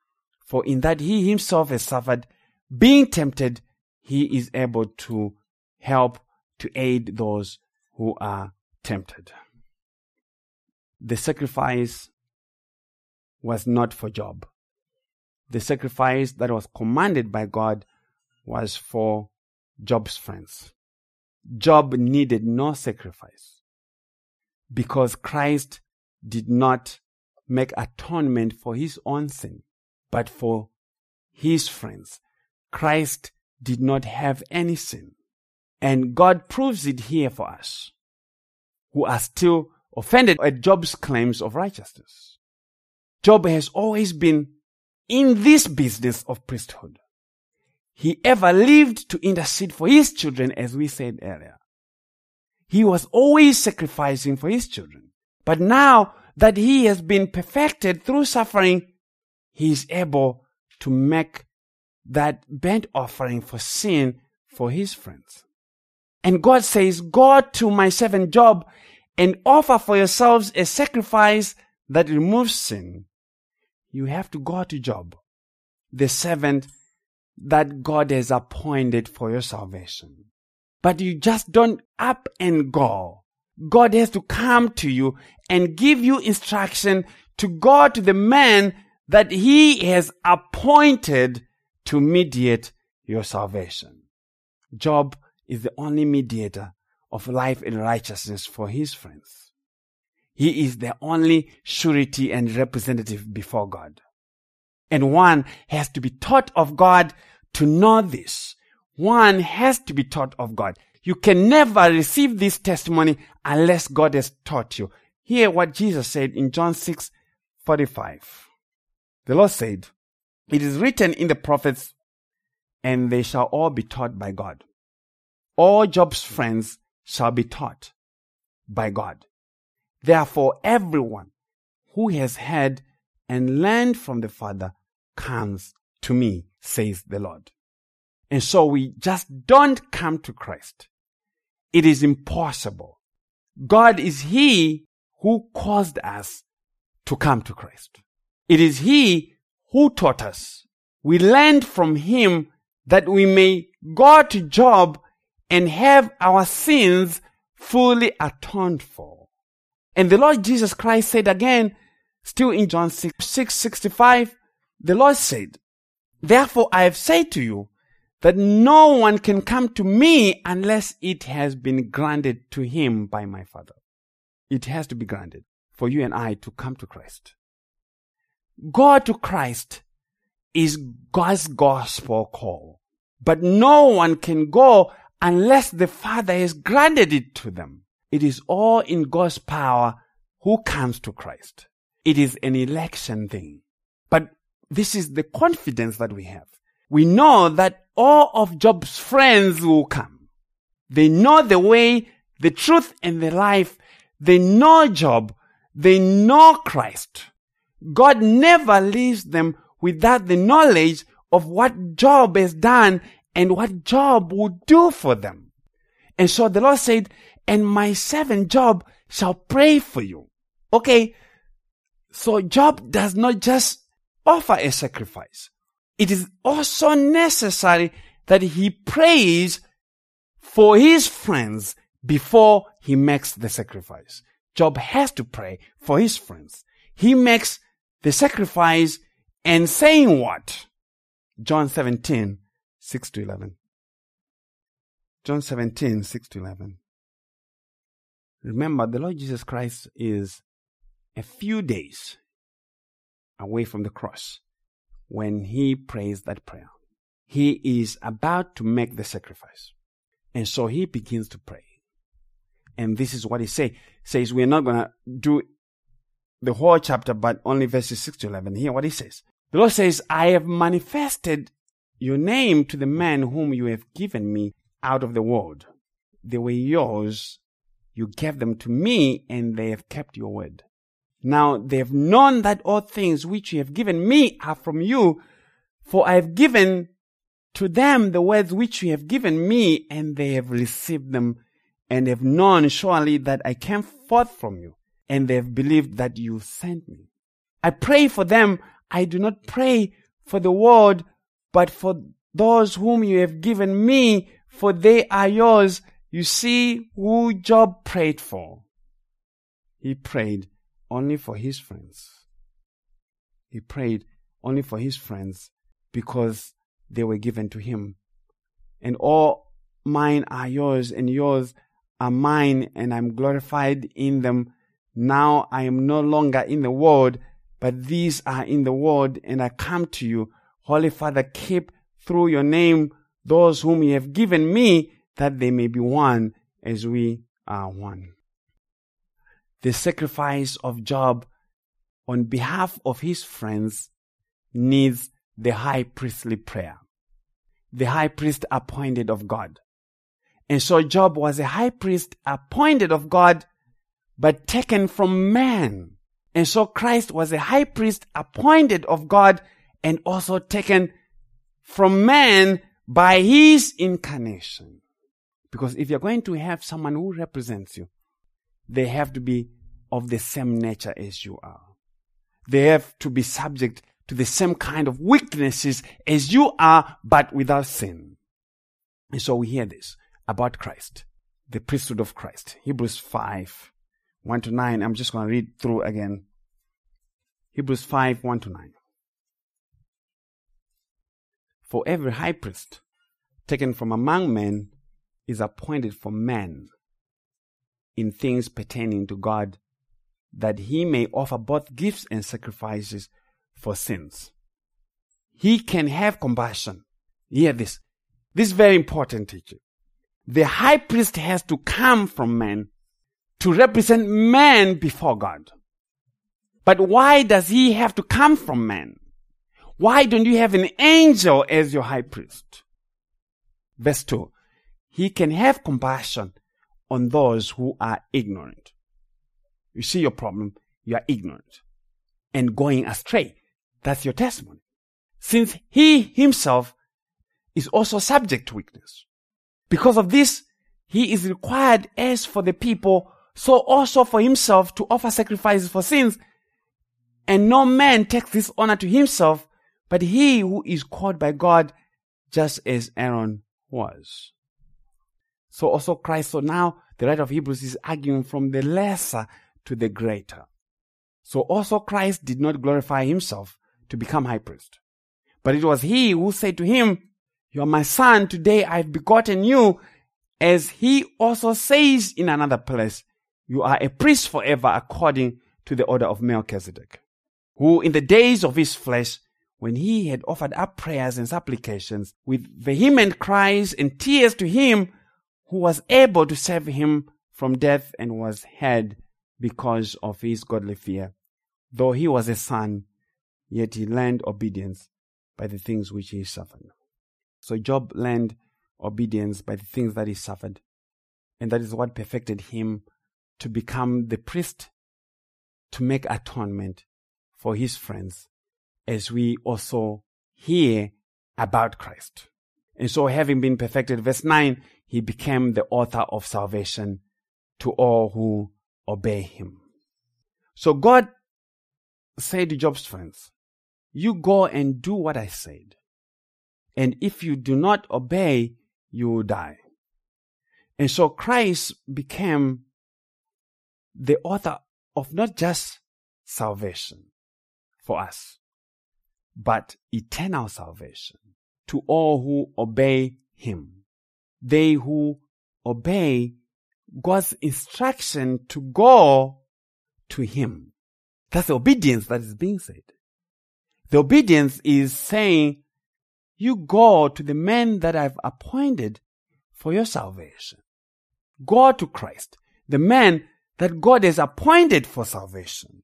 For in that he himself has suffered, being tempted, he is able to help to aid those who are tempted. The sacrifice was not for Job. The sacrifice that was commanded by God was for Job's friends. Job needed no sacrifice because Christ did not make atonement for his own sin, but for his friends. Christ did not have any sin. And God proves it here for us, who are still offended at Job's claims of righteousness. Job has always been in this business of priesthood. He ever lived to intercede for his children, as we said earlier. He was always sacrificing for his children. But now that he has been perfected through suffering, he is able to make that burnt offering for sin for his friends. And God says, go to my servant Job and offer for yourselves a sacrifice that removes sin. You have to go to Job, the servant that God has appointed for your salvation. But you just don't up and go. God has to come to you and give you instruction to go to the man that he has appointed to mediate your salvation. Job is the only mediator of life and righteousness for his friends. He is the only surety and representative before God. And one has to be taught of God to know this. One has to be taught of God. You can never receive this testimony unless God has taught you. Hear what Jesus said in John six forty-five. The Lord said, it is written in the prophets, and they shall all be taught by God. All Job's friends shall be taught by God. Therefore, everyone who has heard and learned from the Father comes to me, says the Lord. And so we just don't come to Christ. It is impossible. God is He who caused us to come to Christ. It is He who taught us. We learned from Him that we may go to Job and have our sins fully atoned for. And the Lord Jesus Christ said again, still in John six sixty-five, the Lord said, therefore I have said to you that no one can come to me unless it has been granted to him by my Father. It has to be granted for you and I to come to Christ. Go to Christ is God's gospel call. But no one can go unless the Father has granted it to them. It is all in God's power who comes to Christ. It is an election thing. But this is the confidence that we have. We know that all of Job's friends will come. They know the way, the truth, and the life. They know Job. They know Christ. God never leaves them without the knowledge of what Job has done and what Job would do for them. And so the Lord said, and my servant Job shall pray for you. Okay, so Job does not just offer a sacrifice. It is also necessary that he prays for his friends before he makes the sacrifice. Job has to pray for his friends. He makes the sacrifice and saying what? John seventeen, six to eleven. John seventeen, six to eleven. Remember, the Lord Jesus Christ is a few days away from the cross when he prays that prayer. He is about to make the sacrifice. And so he begins to pray. And this is what he say, says. We're not going to do the whole chapter, but only verses six to eleven. Hear what he says. The Lord says, I have manifested your name to the man whom you have given me out of the world. They were yours. You gave them to me, and they have kept your word. Now they have known that all things which you have given me are from you, for I have given to them the words which you have given me, and they have received them, and have known surely that I came forth from you, and they have believed that you sent me. I pray for them. I do not pray for the world, but for those whom you have given me, for they are yours. You see who Job prayed for. He prayed only for his friends. He prayed only for his friends because they were given to him. And all mine are yours, and yours are mine, and I'm glorified in them. Now I am no longer in the world, but these are in the world, and I come to you. Holy Father, keep through your name those whom you have given me, that they may be one as we are one. The sacrifice of Job on behalf of his friends needs the high priestly prayer. The high priest appointed of God. And so Job was a high priest appointed of God, but taken from man. And so Christ was a high priest appointed of God and also taken from man by his incarnation. Because if you're going to have someone who represents you, they have to be of the same nature as you are. They have to be subject to the same kind of weaknesses as you are, but without sin. And so we hear this about Christ, the priesthood of Christ. Hebrews five, one to nine. I'm just going to read through again. Hebrews five, one to nine. For every high priest taken from among men is appointed for man in things pertaining to God, that he may offer both gifts and sacrifices for sins. He can have compassion. Hear this. This is very important, teacher. The high priest has to come from man to represent man before God. But why does he have to come from man? Why don't you have an angel as your high priest? Verse two. He can have compassion on those who are ignorant. You see your problem? You are ignorant and going astray. That's your testimony. Since he himself is also subject to weakness. Because of this, he is required as for the people, so also for himself to offer sacrifices for sins. And no man takes this honor to himself, but he who is called by God, just as Aaron was. So also Christ, so now the writer of Hebrews is arguing from the lesser to the greater. So also Christ did not glorify himself to become high priest. But it was he who said to him, "You are my son, today I have begotten you," as he also says in another place, "You are a priest forever according to the order of Melchizedek," who in the days of his flesh, when he had offered up prayers and supplications with vehement cries and tears to him who was able to save him from death, and was heard because of his godly fear. Though he was a son, yet he learned obedience by the things which he suffered. So Job learned obedience by the things that he suffered. And that is what perfected him to become the priest, to make atonement for his friends, as we also hear about Christ. And so having been perfected, verse nine, he became the author of salvation to all who obey him. So God said to Job's friends, "You go and do what I said. And if you do not obey, you will die." And so Christ became the author of not just salvation for us, but eternal salvation to all who obey him. They who obey God's instruction to go to him. That's the obedience that is being said. The obedience is saying, you go to the man that I've appointed for your salvation. Go to Christ, the man that God has appointed for salvation.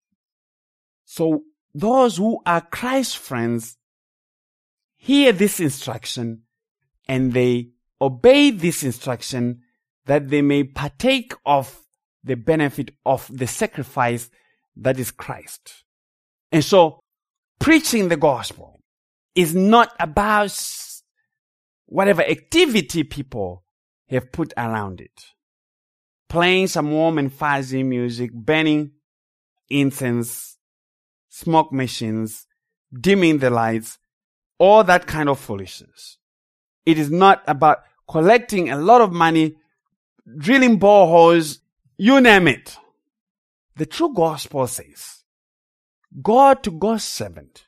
So those who are Christ's friends hear this instruction and they obey this instruction, that they may partake of the benefit of the sacrifice that is Christ. And so preaching the gospel is not about whatever activity people have put around it. Playing some warm and fuzzy music, burning incense, smoke machines, dimming the lights, all that kind of foolishness. It is not about collecting a lot of money, drilling boreholes, you name it. The true gospel says, go to God's servant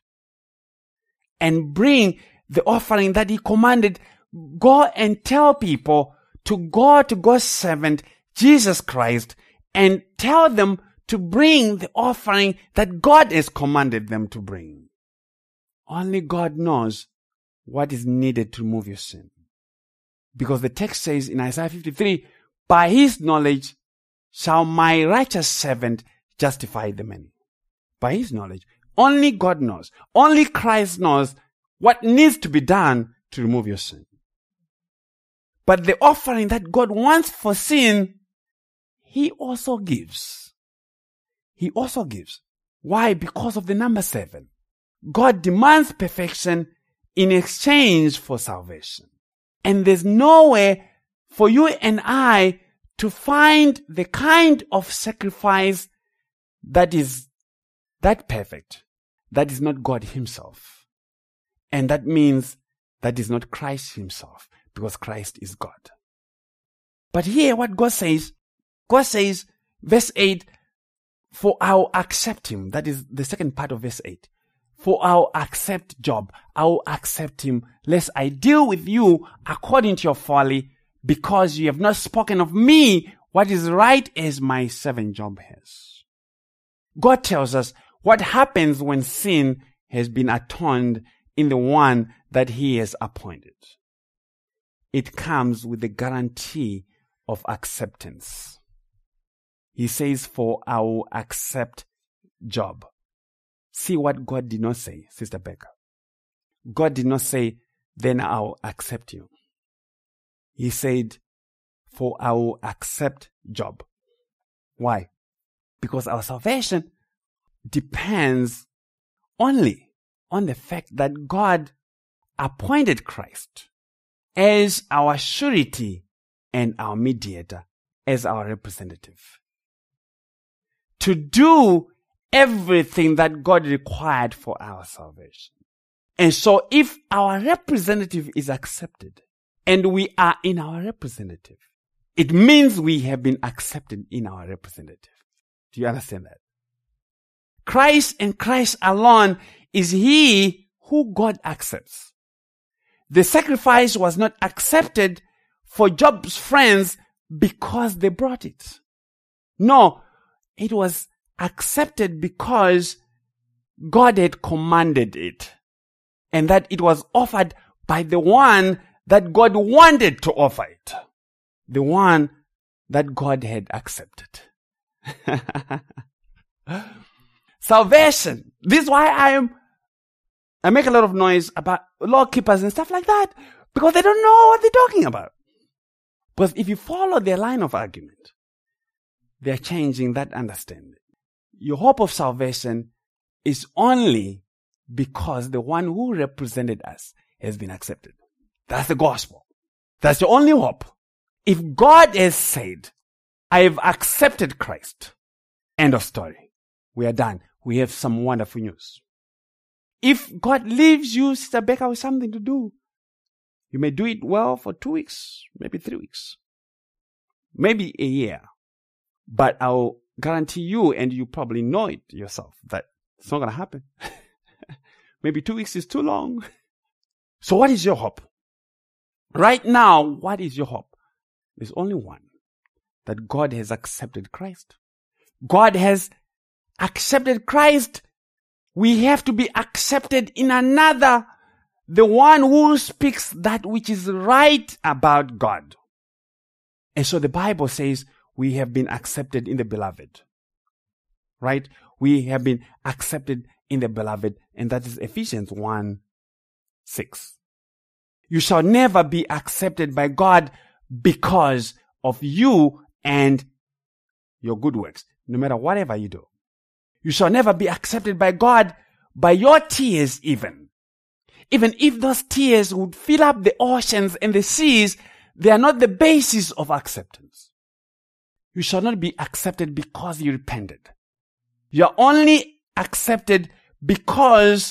and bring the offering that he commanded. Go and tell people to go to God's servant, Jesus Christ, and tell them to bring the offering that God has commanded them to bring. Only God knows what is needed to remove your sin. Because the text says in Isaiah fifty-three, by his knowledge shall my righteous servant justify the many. By his knowledge. Only God knows. Only Christ knows what needs to be done to remove your sin. But the offering that God wants for sin, he also gives. He also gives. Why? Because of the number seven. God demands perfection in exchange for salvation. And there's no way for you and I to find the kind of sacrifice that is that perfect, that is not God himself. And that means that is not Christ himself, because Christ is God. But here what God says, God says, verse eight, for I'll accept him. That is the second part of verse eight. For I'll accept Job. I'll accept him, lest I deal with you according to your folly, because you have not spoken of me what is right as my servant Job has. God tells us what happens when sin has been atoned in the one that he has appointed. It comes with the guarantee of acceptance. He says, for I will accept Job. See what God did not say, Sister Becca. God did not say, then I'll accept you. He said, for I will accept Job. Why? Because our salvation depends only on the fact that God appointed Christ as our surety and our mediator, as our representative, to do everything that God required for our salvation. And so if our representative is accepted, and we are in our representative, it means we have been accepted in our representative. Do you understand that? Christ and Christ alone is he who God accepts. The sacrifice was not accepted for Job's friends because they brought it. No, it was accepted because God had commanded it, and that it was offered by the one that God wanted to offer it, the one that God had accepted. Salvation. This is why I am I make a lot of noise about law keepers and stuff like that, because they don't know what they're talking about. Because if you follow their line of argument, they're changing that understanding. Your hope of salvation is only because the one who represented us has been accepted. That's the gospel. That's the only hope. If God has said, I have accepted Christ, end of story. We are done. We have some wonderful news. If God leaves you, Sister Becca, with something to do, you may do it well for two weeks, maybe three weeks, maybe a year. But I'll guarantee you, and you probably know it yourself, that it's not going to happen. Maybe two weeks is too long. So what is your hope? Right now, what is your hope? There's only one. That God has accepted Christ. God has accepted Christ. We have to be accepted in another, the one who speaks that which is right about God. And so the Bible says we have been accepted in the beloved. Right? We have been accepted in the beloved, and that is Ephesians one six. You shall never be accepted by God because of you and your good works, no matter whatever you do. You shall never be accepted by God by your tears even. Even if those tears would fill up the oceans and the seas, they are not the basis of acceptance. You shall not be accepted because you repented. You are only accepted because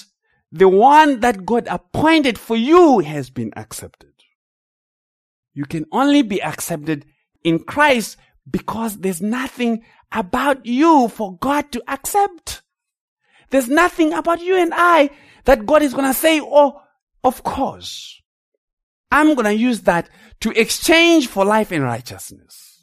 the one that God appointed for you has been accepted. You can only be accepted in Christ because there's nothing about you for God to accept. There's nothing about you and I that God is going to say, oh, of course, I'm going to use that to exchange for life and righteousness.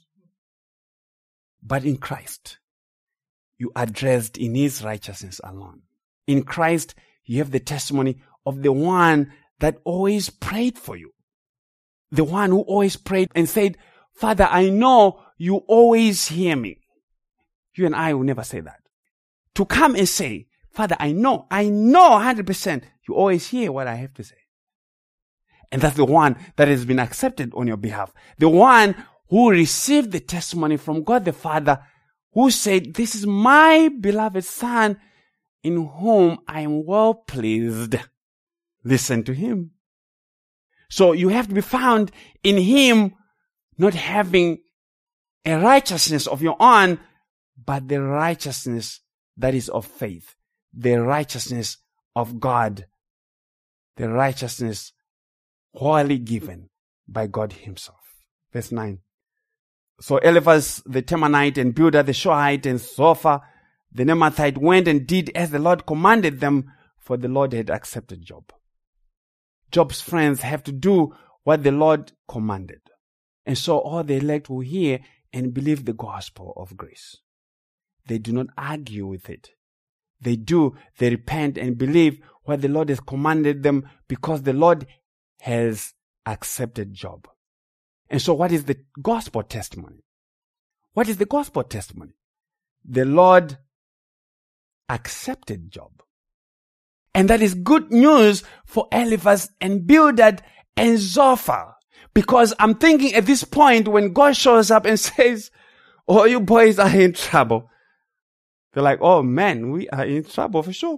But in Christ, you are dressed in His righteousness alone. In Christ, you have the testimony of the one that always prayed for you. The one who always prayed and said, Father, I know you always hear me. You and I will never say that. To come and say, Father, I know, I know one hundred percent you always hear what I have to say. And that's the one that has been accepted on your behalf. The one who received the testimony from God the Father, who said, this is my beloved Son in whom I am well pleased. Listen to Him. So you have to be found in Him, not having a righteousness of your own, but the righteousness that is of faith, the righteousness of God, the righteousness wholly given by God Himself. Verse nine. So Eliphaz the Temanite and Bildad the Shuhite and Zophar the Naamathite went and did as the Lord commanded them, for the Lord had accepted Job. Job's friends have to do what the Lord commanded. And so all the elect will hear and believe the gospel of grace. They do not argue with it. They do, they repent and believe what the Lord has commanded them, because the Lord has accepted Job. And so what is the gospel testimony? What is the gospel testimony? The Lord accepted Job. And that is good news for Eliphaz and Bildad and Zophar. Because I'm thinking at this point, when God shows up and says, oh, you boys are in trouble. They're like, oh man, we are in trouble for sure.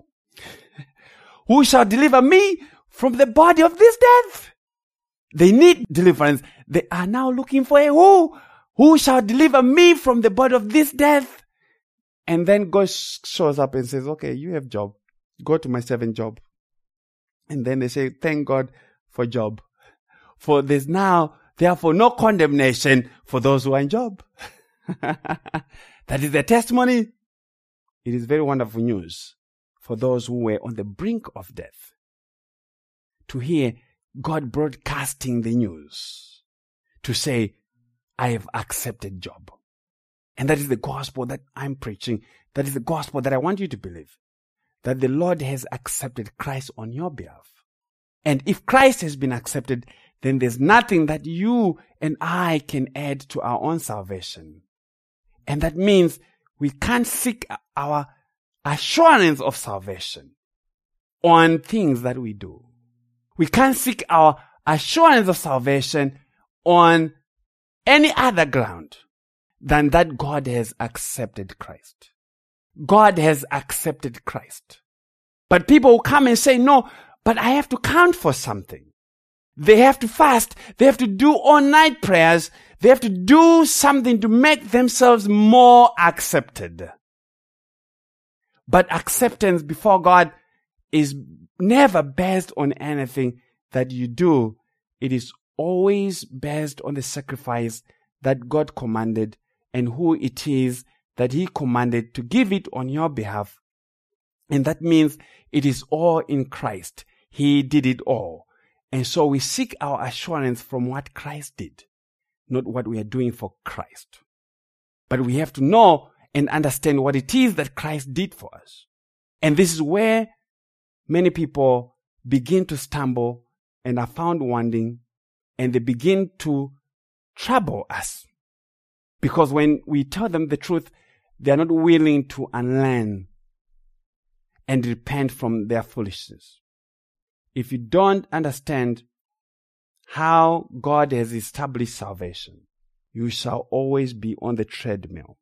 Who shall deliver me from the body of this death? They need deliverance. They are now looking for a who? Who shall deliver me from the body of this death? And then God shows up and says, okay, you have Job. Go to my servant Job. And then they say, thank God for Job. For there's now, therefore, no condemnation for those who are in Job. That is the testimony. It is very wonderful news for those who were on the brink of death, to hear God broadcasting the news, to say, I have accepted Job. And that is the gospel that I'm preaching. That is the gospel that I want you to believe. That the Lord has accepted Christ on your behalf. And if Christ has been accepted, then there's nothing that you and I can add to our own salvation. And that means we can't seek our assurance of salvation on things that we do. We can't seek our assurance of salvation on any other ground than that God has accepted Christ. God has accepted Christ. But people will come and say, no, but I have to count for something. They have to fast. They have to do all-night prayers. They have to do something to make themselves more accepted. But acceptance before God is never based on anything that you do. It is always based on the sacrifice that God commanded and who it is that He commanded to give it on your behalf. And that means it is all in Christ. He did it all. And so we seek our assurance from what Christ did, not what we are doing for Christ. But we have to know and understand what it is that Christ did for us. And this is where many people begin to stumble and are found wanting, and they begin to trouble us. Because when we tell them the truth, they are not willing to unlearn and repent from their foolishness. If you don't understand how God has established salvation, you shall always be on the treadmill,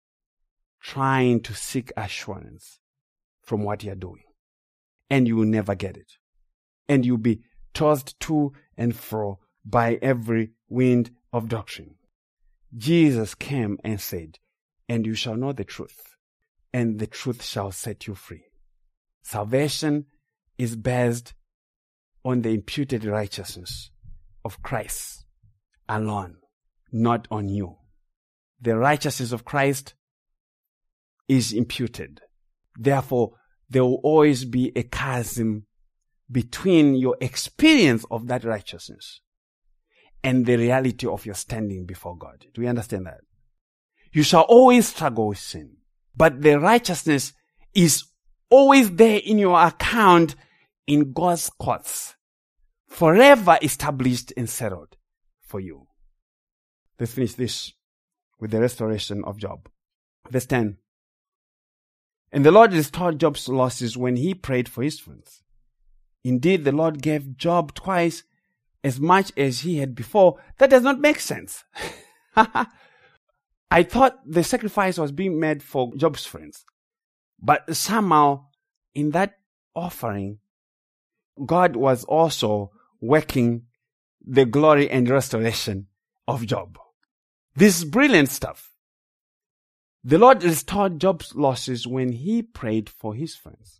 trying to seek assurance from what you're doing. And you will never get it. And you'll be tossed to and fro by every wind of doctrine. Jesus came and said, and you shall know the truth, and the truth shall set you free. Salvation is based on the imputed righteousness of Christ alone, not on you. The righteousness of Christ is imputed. Therefore, there will always be a chasm between your experience of that righteousness and the reality of your standing before God. Do we understand that? You shall always struggle with sin, but the righteousness is always there in your account in God's courts, forever established and settled for you. Let's finish this with the restoration of Job. Verse ten. And the Lord restored Job's losses when he prayed for his friends. Indeed, the Lord gave Job twice as much as he had before. That does not make sense. I thought the sacrifice was being made for Job's friends. But somehow, in that offering, God was also working the glory and restoration of Job. This is brilliant stuff. The Lord restored Job's losses when he prayed for his friends.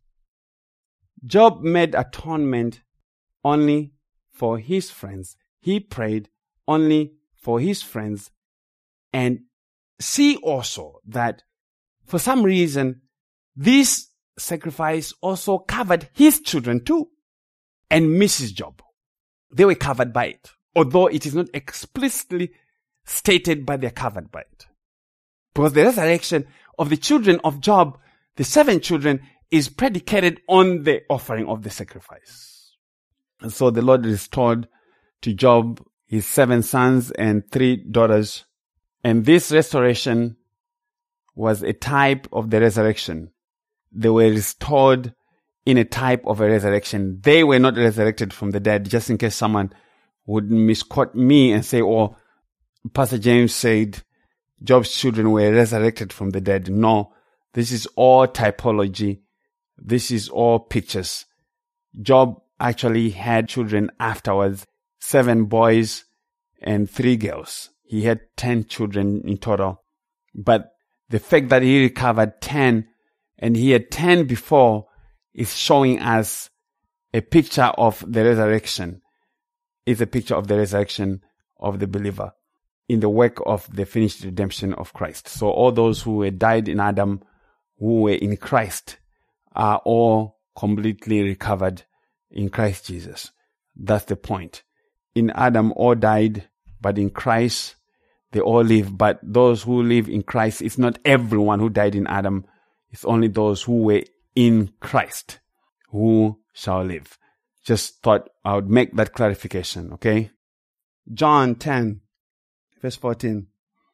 Job made atonement only for his friends. He prayed only for his friends. And see also that for some reason, this sacrifice also covered his children too, and Missus Job. They were covered by it, although it is not explicitly stated, but they are covered by it. Because the resurrection of the children of Job, the seven children, is predicated on the offering of the sacrifice. And so the Lord restored to Job his seven sons and three daughters. And this restoration was a type of the resurrection. They were restored in a type of a resurrection. They were not resurrected from the dead, just in case someone would misquote me and say, oh, Pastor James said Job's children were resurrected from the dead. No, this is all typology. This is all pictures. Job actually had children afterwards, seven boys and three girls. He had ten children in total. But the fact that he recovered ten and he had ten before is showing us a picture of the resurrection. Is a picture of the resurrection of the believer in the work of the finished redemption of Christ. So all those who had died in Adam, who were in Christ, are all completely recovered in Christ Jesus. That's the point. In Adam, all died, but in Christ, they all live. But those who live in Christ, it's not everyone who died in Adam. It's only those who were in Christ who shall live. Just thought I would make that clarification, okay? John ten, verse fourteen.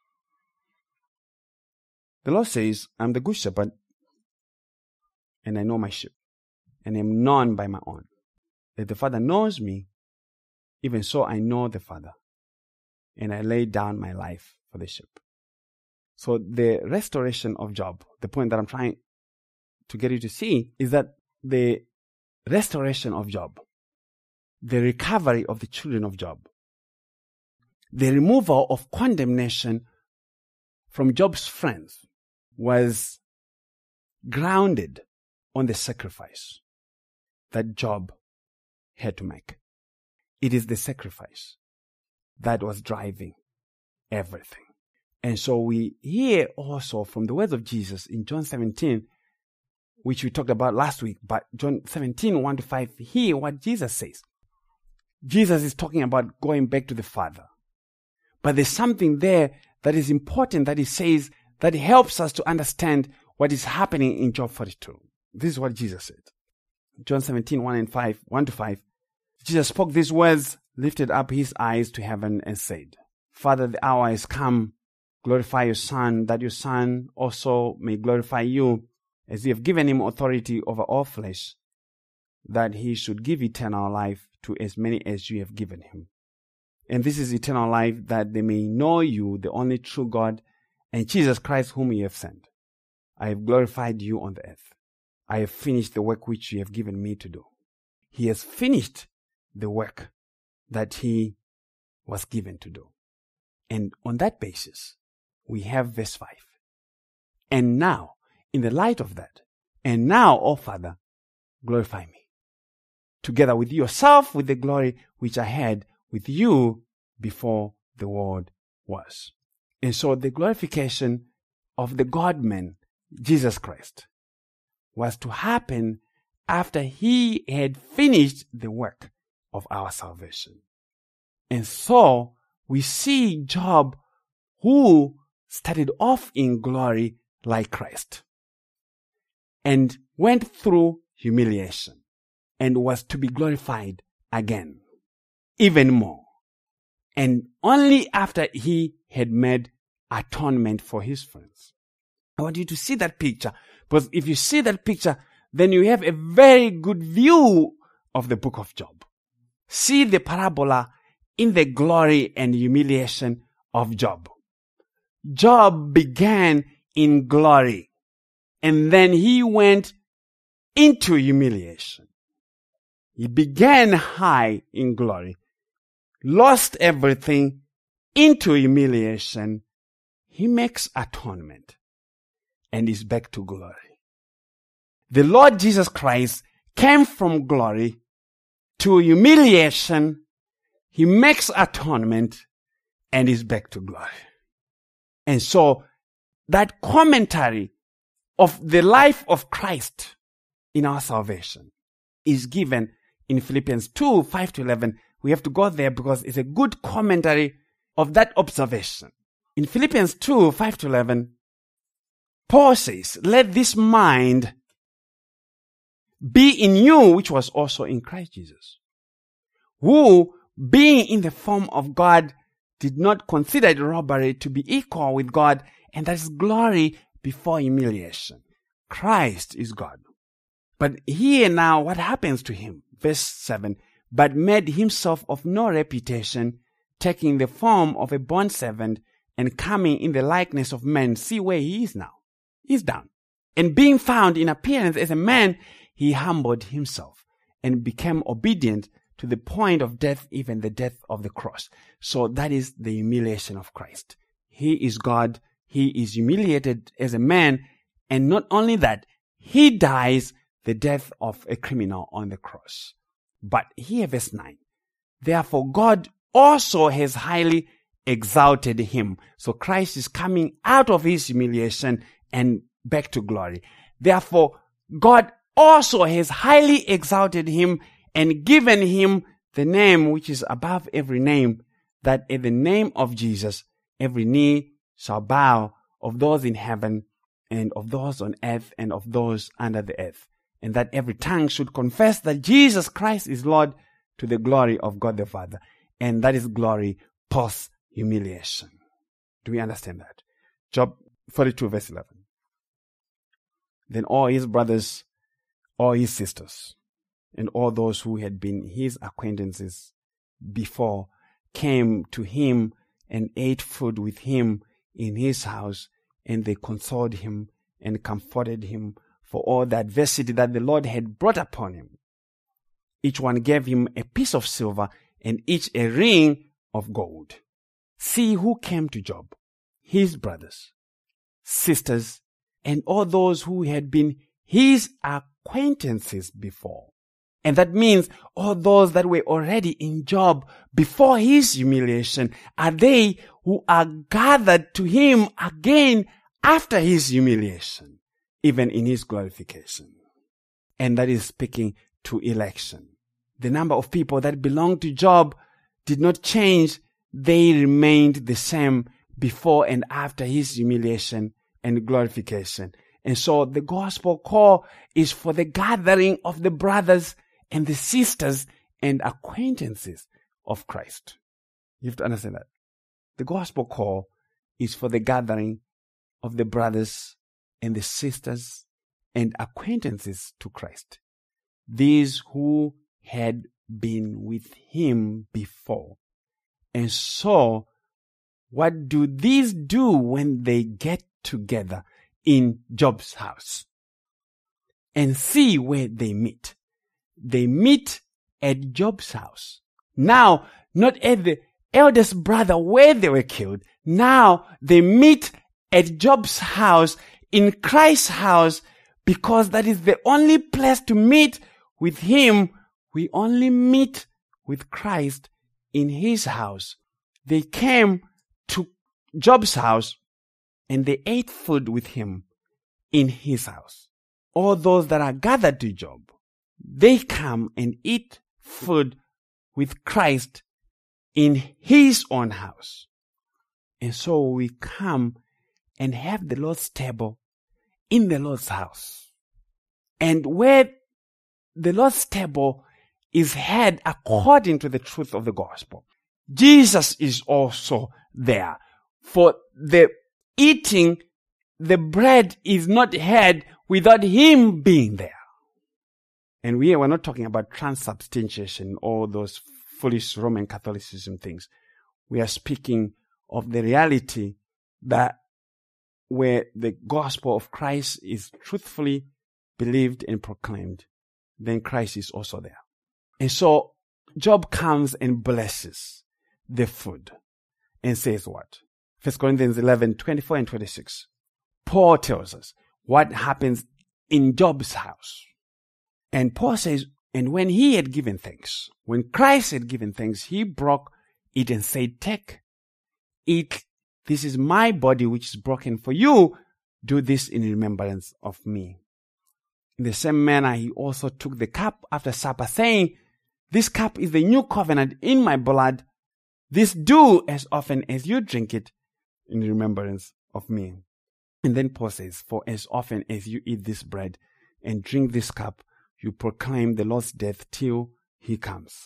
The Lord says, I'm the good shepherd, and I know my sheep, and am known by my own. That the Father knows me, even so I know the Father, and I lay down my life for the sheep. So the restoration of Job, the point that I'm trying to get you to see, is that the restoration of Job, the recovery of the children of Job, the removal of condemnation from Job's friends was grounded on the sacrifice that Job had to make. It is the sacrifice that was driving everything. And so we hear also from the words of Jesus in John seventeen, which we talked about last week, but John seventeen, one to five, hear what Jesus says. Jesus is talking about going back to the Father. But there's something there that is important that he says that helps us to understand what is happening in Job forty-two. This is what Jesus said. John seventeen, one and five, one to five. Jesus spoke these words, lifted up his eyes to heaven and said, Father, the hour is come. Glorify your Son, that your Son also may glorify you, as you have given him authority over all flesh, that he should give eternal life to as many as you have given him. And this is eternal life, that they may know you, the only true God, and Jesus Christ whom you have sent. I have glorified you on the earth. I have finished the work which you have given me to do. He has finished the work that he was given to do. And on that basis, we have verse five. And now, in the light of that, and now, O Father, glorify me. together with yourself with the glory which I had with you before the world was. And so the glorification of the God-man, Jesus Christ, was to happen after he had finished the work of our salvation. And so we see Job, who started off in glory like Christ and went through humiliation and was to be glorified again, even more. And only after he had made atonement for his friends. I want you to see that picture, because if you see that picture, then you have a very good view of the book of Job. See the parabola in the glory and humiliation of Job. Job began in glory, and then he went into humiliation. He began high in glory, lost everything, into humiliation. He makes atonement and is back to glory. The Lord Jesus Christ came from glory to humiliation. He makes atonement and is back to glory. And so that commentary of the life of Christ in our salvation is given in Philippians two, five to eleven. We have to go there because it's a good commentary of that observation. In Philippians two, five to eleven, Paul says, "Let this mind be in you, which was also in Christ Jesus, who, being in the form of God, did not consider it robbery to be equal with God, and that is glory before humiliation." Christ is God. But here now, what happens to him? Verse seven, "But made himself of no reputation, taking the form of a bondservant, and coming in the likeness of men." See where he is now. He's down. "And being found in appearance as a man, he humbled himself and became obedient to the point of death, even the death of the cross." So that is the humiliation of Christ. He is God. He is humiliated as a man. And not only that, he dies the death of a criminal on the cross. But here, verse nine, "Therefore God also has highly exalted him." So Christ is coming out of his humiliation and back to glory. "Therefore God also has highly exalted him and given him the name which is above every name, that at the name of Jesus every knee shall bow, of those in heaven and of those on earth and of those under the earth, and that every tongue should confess that Jesus Christ is Lord, to the glory of God the Father." And that is glory post humiliation. Do we understand that? Job forty-two verse eleven. "Then all his brothers, all his sisters, and all those who had been his acquaintances before came to him and ate food with him in his house, and they consoled him and comforted him for all the adversity that the Lord had brought upon him. Each one gave him a piece of silver, and each a ring of gold." See who came to Job: his brothers, sisters, and all those who had been his acquaintances before. And that means all those that were already in Job before his humiliation are they who are gathered to him again after his humiliation, even in his glorification. And that is speaking to election. The number of people that belonged to Job did not change. They remained the same before and after his humiliation and glorification. And so the gospel call is for the gathering of the brothers and the sisters and acquaintances of Christ. You have to understand that. The gospel call is for the gathering of the brothers and the sisters and acquaintances to Christ. These who had been with him before. And so, what do these do when they get together in Job's house? And see where they meet. They meet at Job's house. Now, not at the eldest brother where they were killed. Now, they meet at Job's house, in Christ's house, because that is the only place to meet with him we only meet with Christ in his house. They came to Job's house and they ate food with him in his house. All those that are gathered to Job, they come and eat food with Christ in his own house. And so we come and have the Lord's table in the Lord's house. And where the Lord's table is had according to the truth of the gospel, Jesus is also there. For the eating, the bread is not had without him being there. And we are not talking about transubstantiation or those foolish Roman Catholicism things. We are speaking of the reality that where the gospel of Christ is truthfully believed and proclaimed, then Christ is also there. And so Job comes and blesses the food and says what? First Corinthians eleven, twenty-four and twenty-six. Paul tells us what happens in Job's house. And Paul says, and when he had given thanks, when Christ had given thanks, he broke it and said, take, eat, this is my body which is broken for you. Do this in remembrance of me. In the same manner, he also took the cup after supper, saying, this cup is the new covenant in my blood. This do as often as you drink it in remembrance of me. And then Paul says, for as often as you eat this bread and drink this cup, you proclaim the Lord's death till he comes.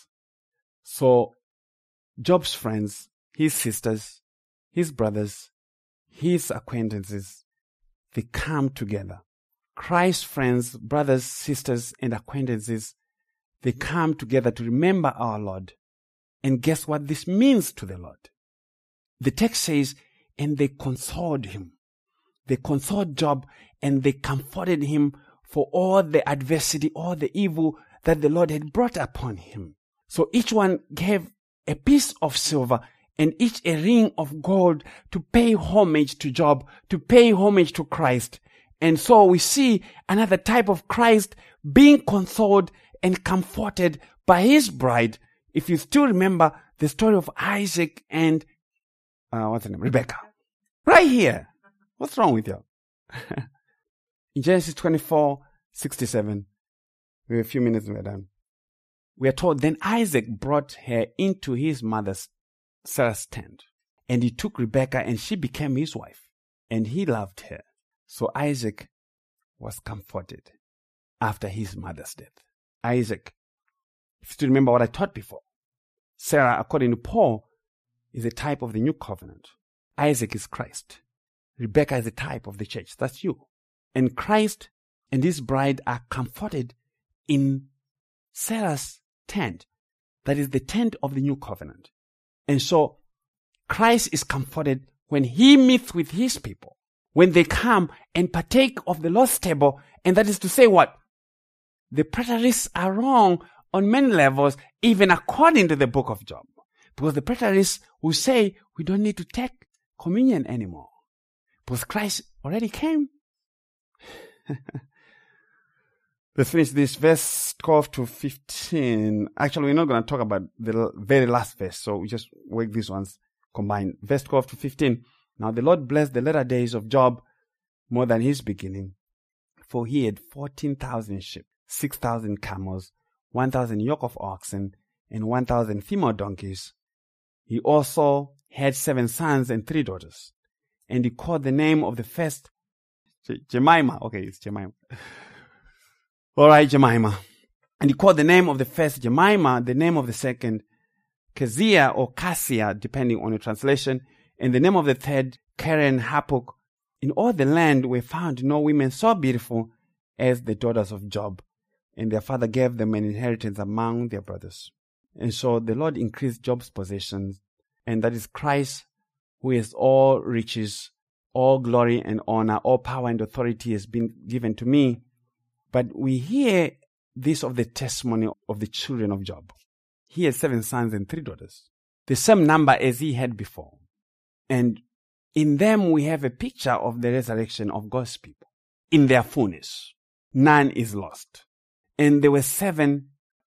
So Job's friends, his sisters, his brothers, his acquaintances, they come together. Christ's friends, brothers, sisters, and acquaintances, they come together to remember our Lord. And guess what this means to the Lord? The text says, and they consoled him. They consoled Job and they comforted him for all the adversity, all the evil that the Lord had brought upon him. So each one gave a piece of silver and each a ring of gold to pay homage to Job, to pay homage to Christ. And so we see another type of Christ being consoled and comforted by his bride. If you still remember the story of Isaac and, uh, what's her name? Rebecca. Right here. What's wrong with you? In Genesis twenty-four, sixty-seven, we have a few minutes and we're done. We are told, then Isaac brought her into his mother's Sarah's tent, and he took Rebekah and she became his wife, and he loved her. So Isaac was comforted after his mother's death. Isaac, if you still remember what I taught before, Sarah, according to Paul, is a type of the new covenant. Isaac is Christ. Rebekah is a type of the church. That's you. And Christ and his bride are comforted in Sarah's tent. That is the tent of the new covenant. And so Christ is comforted when he meets with his people, when they come and partake of the Lord's table. And that is to say what? The preterists are wrong on many levels, even according to the book of Job. Because the preterists will say we don't need to take communion anymore. Because Christ already came. Let's finish this verse twelve to fifteen. Actually, we're not going to talk about the very last verse, so we just work these ones combined. Verse twelve to fifteen. Now the Lord blessed the latter days of Job more than his beginning, for he had fourteen thousand sheep, six thousand camels, one thousand yoke of oxen, and one thousand female donkeys. He also had seven sons and three daughters. And he called the name of the first Je- Jemima. Okay, it's Jemima. All right, Jemima. And he called the name of the first Jemima, the name of the second Kezia or Cassia, depending on your translation, and the name of the third Keren Hapuk. In all the land were found no women so beautiful as the daughters of Job, and their father gave them an inheritance among their brothers. And so the Lord increased Job's possessions, and that is Christ, who is all riches, all glory and honor, all power and authority has been given to me. But we hear this of the testimony of the children of Job. He had seven sons and three daughters, the same number as he had before. And in them we have a picture of the resurrection of God's people in their fullness. None is lost. And there were seven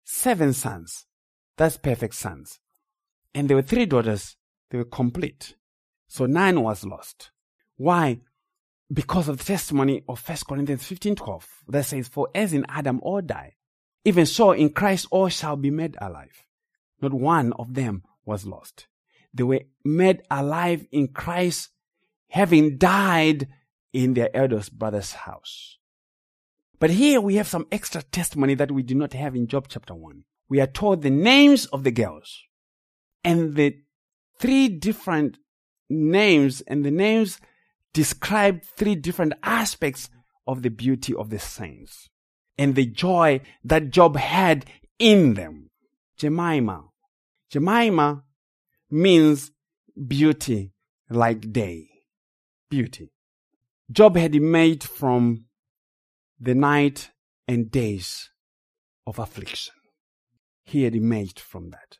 seven sons. That's perfect sons. And there were three daughters. They were complete. So nine was lost. Why? Because of the testimony of First Corinthians fifteen twelve that says, for as in Adam all die, even so in Christ all shall be made alive. Not one of them was lost. They were made alive in Christ, having died in their eldest brother's house. But here we have some extra testimony that we do not have in Job chapter one. We are told the names of the girls. And the three different names, and the names describe three different aspects of the beauty of the saints and the joy that Job had in them. Jemima. Jemima means beauty like day. Beauty. Job had emerged from the night and days of affliction. He had emerged from that.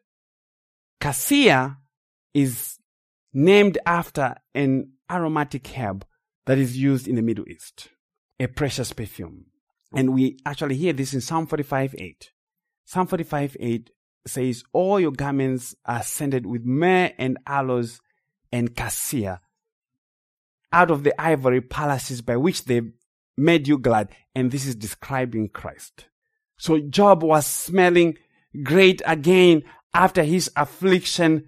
Cassia is named after an aromatic herb that is used in the Middle East, a precious perfume. And we actually hear this in Psalm forty-five eight. Psalm forty-five eight says, all your garments are scented with myrrh and aloes and cassia, out of the ivory palaces by which they made you glad. And this is describing Christ. So Job was smelling great again after his affliction.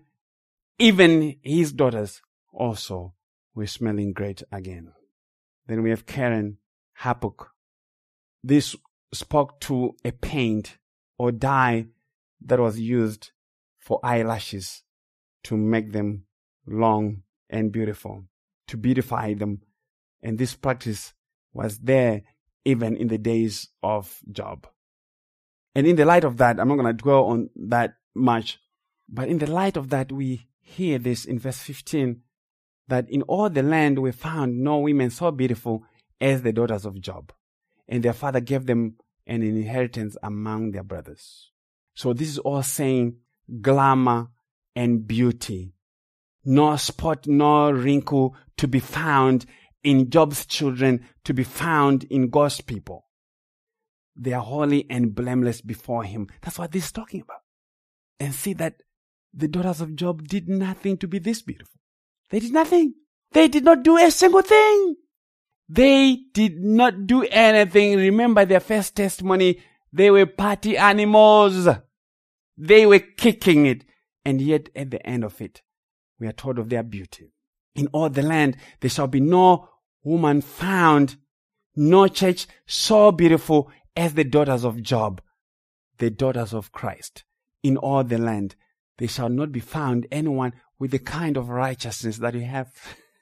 Even his daughters also were smelling great again. Then we have Karen Hapuk. This spoke to a paint or dye that was used for eyelashes to make them long and beautiful, to beautify them. And this practice was there even in the days of Job. And in the light of that, I'm not going to dwell on that much, but in the light of that, we hear this in verse fifteen, that in all the land were found no women so beautiful as the daughters of Job, and their father gave them an inheritance among their brothers. So this is all saying glamour and beauty. No spot, no wrinkle to be found in Job's children, to be found in God's people. They are holy and blameless before him. That's what this is talking about. And see that the daughters of Job did nothing to be this beautiful. They did nothing. They did not do a single thing. They did not do anything. Remember their first testimony. They were party animals. They were kicking it. And yet at the end of it, we are told of their beauty. In all the land, there shall be no woman found, no church so beautiful as the daughters of Job, the daughters of Christ. In all the land, there shall not be found anyone with the kind of righteousness that you have.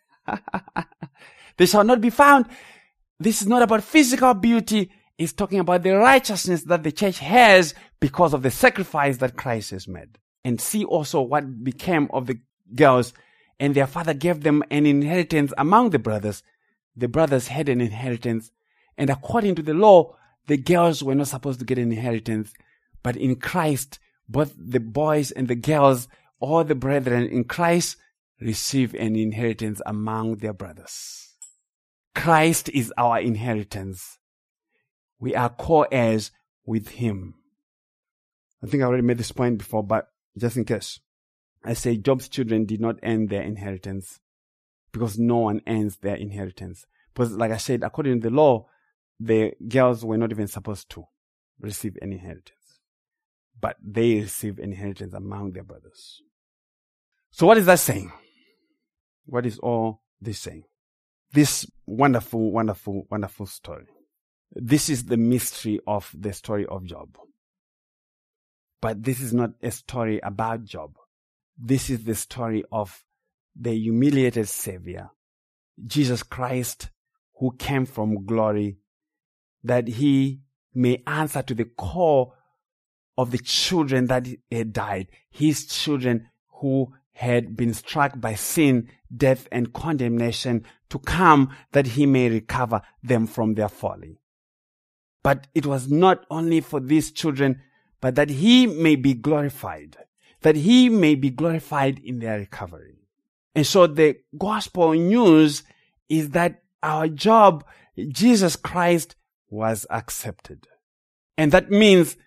They shall not be found. This is not about physical beauty. It's talking about the righteousness that the church has because of the sacrifice that Christ has made. And see also what became of the girls. And their father gave them an inheritance among the brothers. The brothers had an inheritance. And according to the law, the girls were not supposed to get an inheritance. But in Christ, both the boys and the girls, all the brethren in Christ, receive an inheritance among their brothers. Christ is our inheritance. We are co-heirs with him. I think I already made this point before, but just in case. I say Job's children did not earn their inheritance because no one earns their inheritance. Because like I said, according to the law, the girls were not even supposed to receive any inheritance. But they receive an inheritance among their brothers. So what is that saying? What is all this saying? This wonderful, wonderful, wonderful story. This is the mystery of the story of Job. But this is not a story about Job. This is the story of the humiliated Savior, Jesus Christ, who came from glory, that he may answer to the call of the children that had died, his children who had been struck by sin, death, and condemnation, to come that he may recover them from their folly. But it was not only for these children, but that he may be glorified, that he may be glorified in their recovery. And so the gospel news is that our Job, Jesus Christ, was accepted. And that means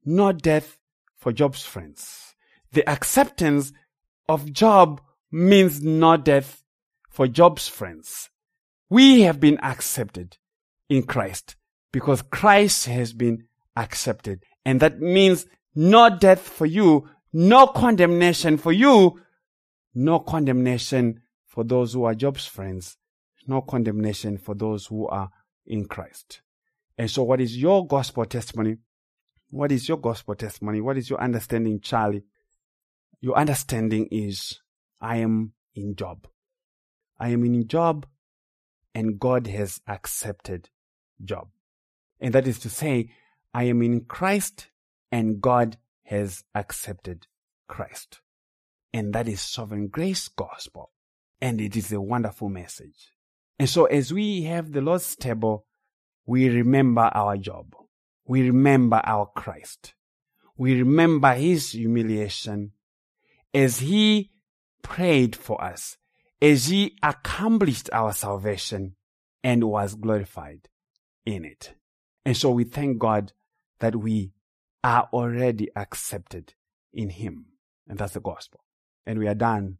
no death for Job's friends. The acceptance of Job means no death for Job's friends. We have been accepted in Christ because Christ has been accepted. And that means no death for you, no condemnation for you, no condemnation for those who are Job's friends, no condemnation for those who are in Christ. And so what is your gospel testimony? What is your gospel testimony? What is your understanding, Charlie? Your understanding is, I am in Job. I am in Job, and God has accepted Job. And that is to say, I am in Christ, and God has accepted Christ. And that is sovereign grace gospel. And it is a wonderful message. And so as we have the Lord's table, we remember our Job. We remember our Christ. We remember his humiliation as he prayed for us, as he accomplished our salvation and was glorified in it. And so we thank God that we are already accepted in him. And that's the gospel. And we are done.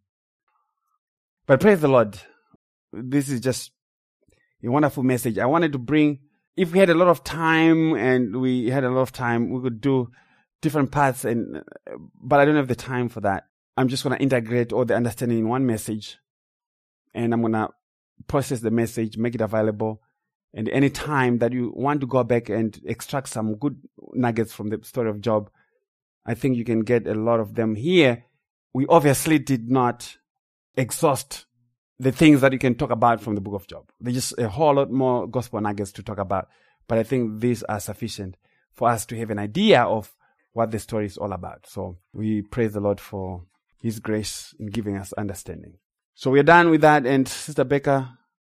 But praise the Lord. This is just a wonderful message. I wanted to bring, if we had a lot of time and we had a lot of time, we could do different parts, and but I don't have the time for that. I'm just going to integrate all the understanding in one message, and I'm going to process the message, make it available. And any time that you want to go back and extract some good nuggets from the story of Job, I think you can get a lot of them here. We obviously did not exhaust the things that you can talk about from the book of Job. There's just a whole lot more gospel nuggets to talk about. But I think these are sufficient for us to have an idea of what the story is all about. So we praise the Lord for his grace in giving us understanding. So we're done with that. And Sister Becca,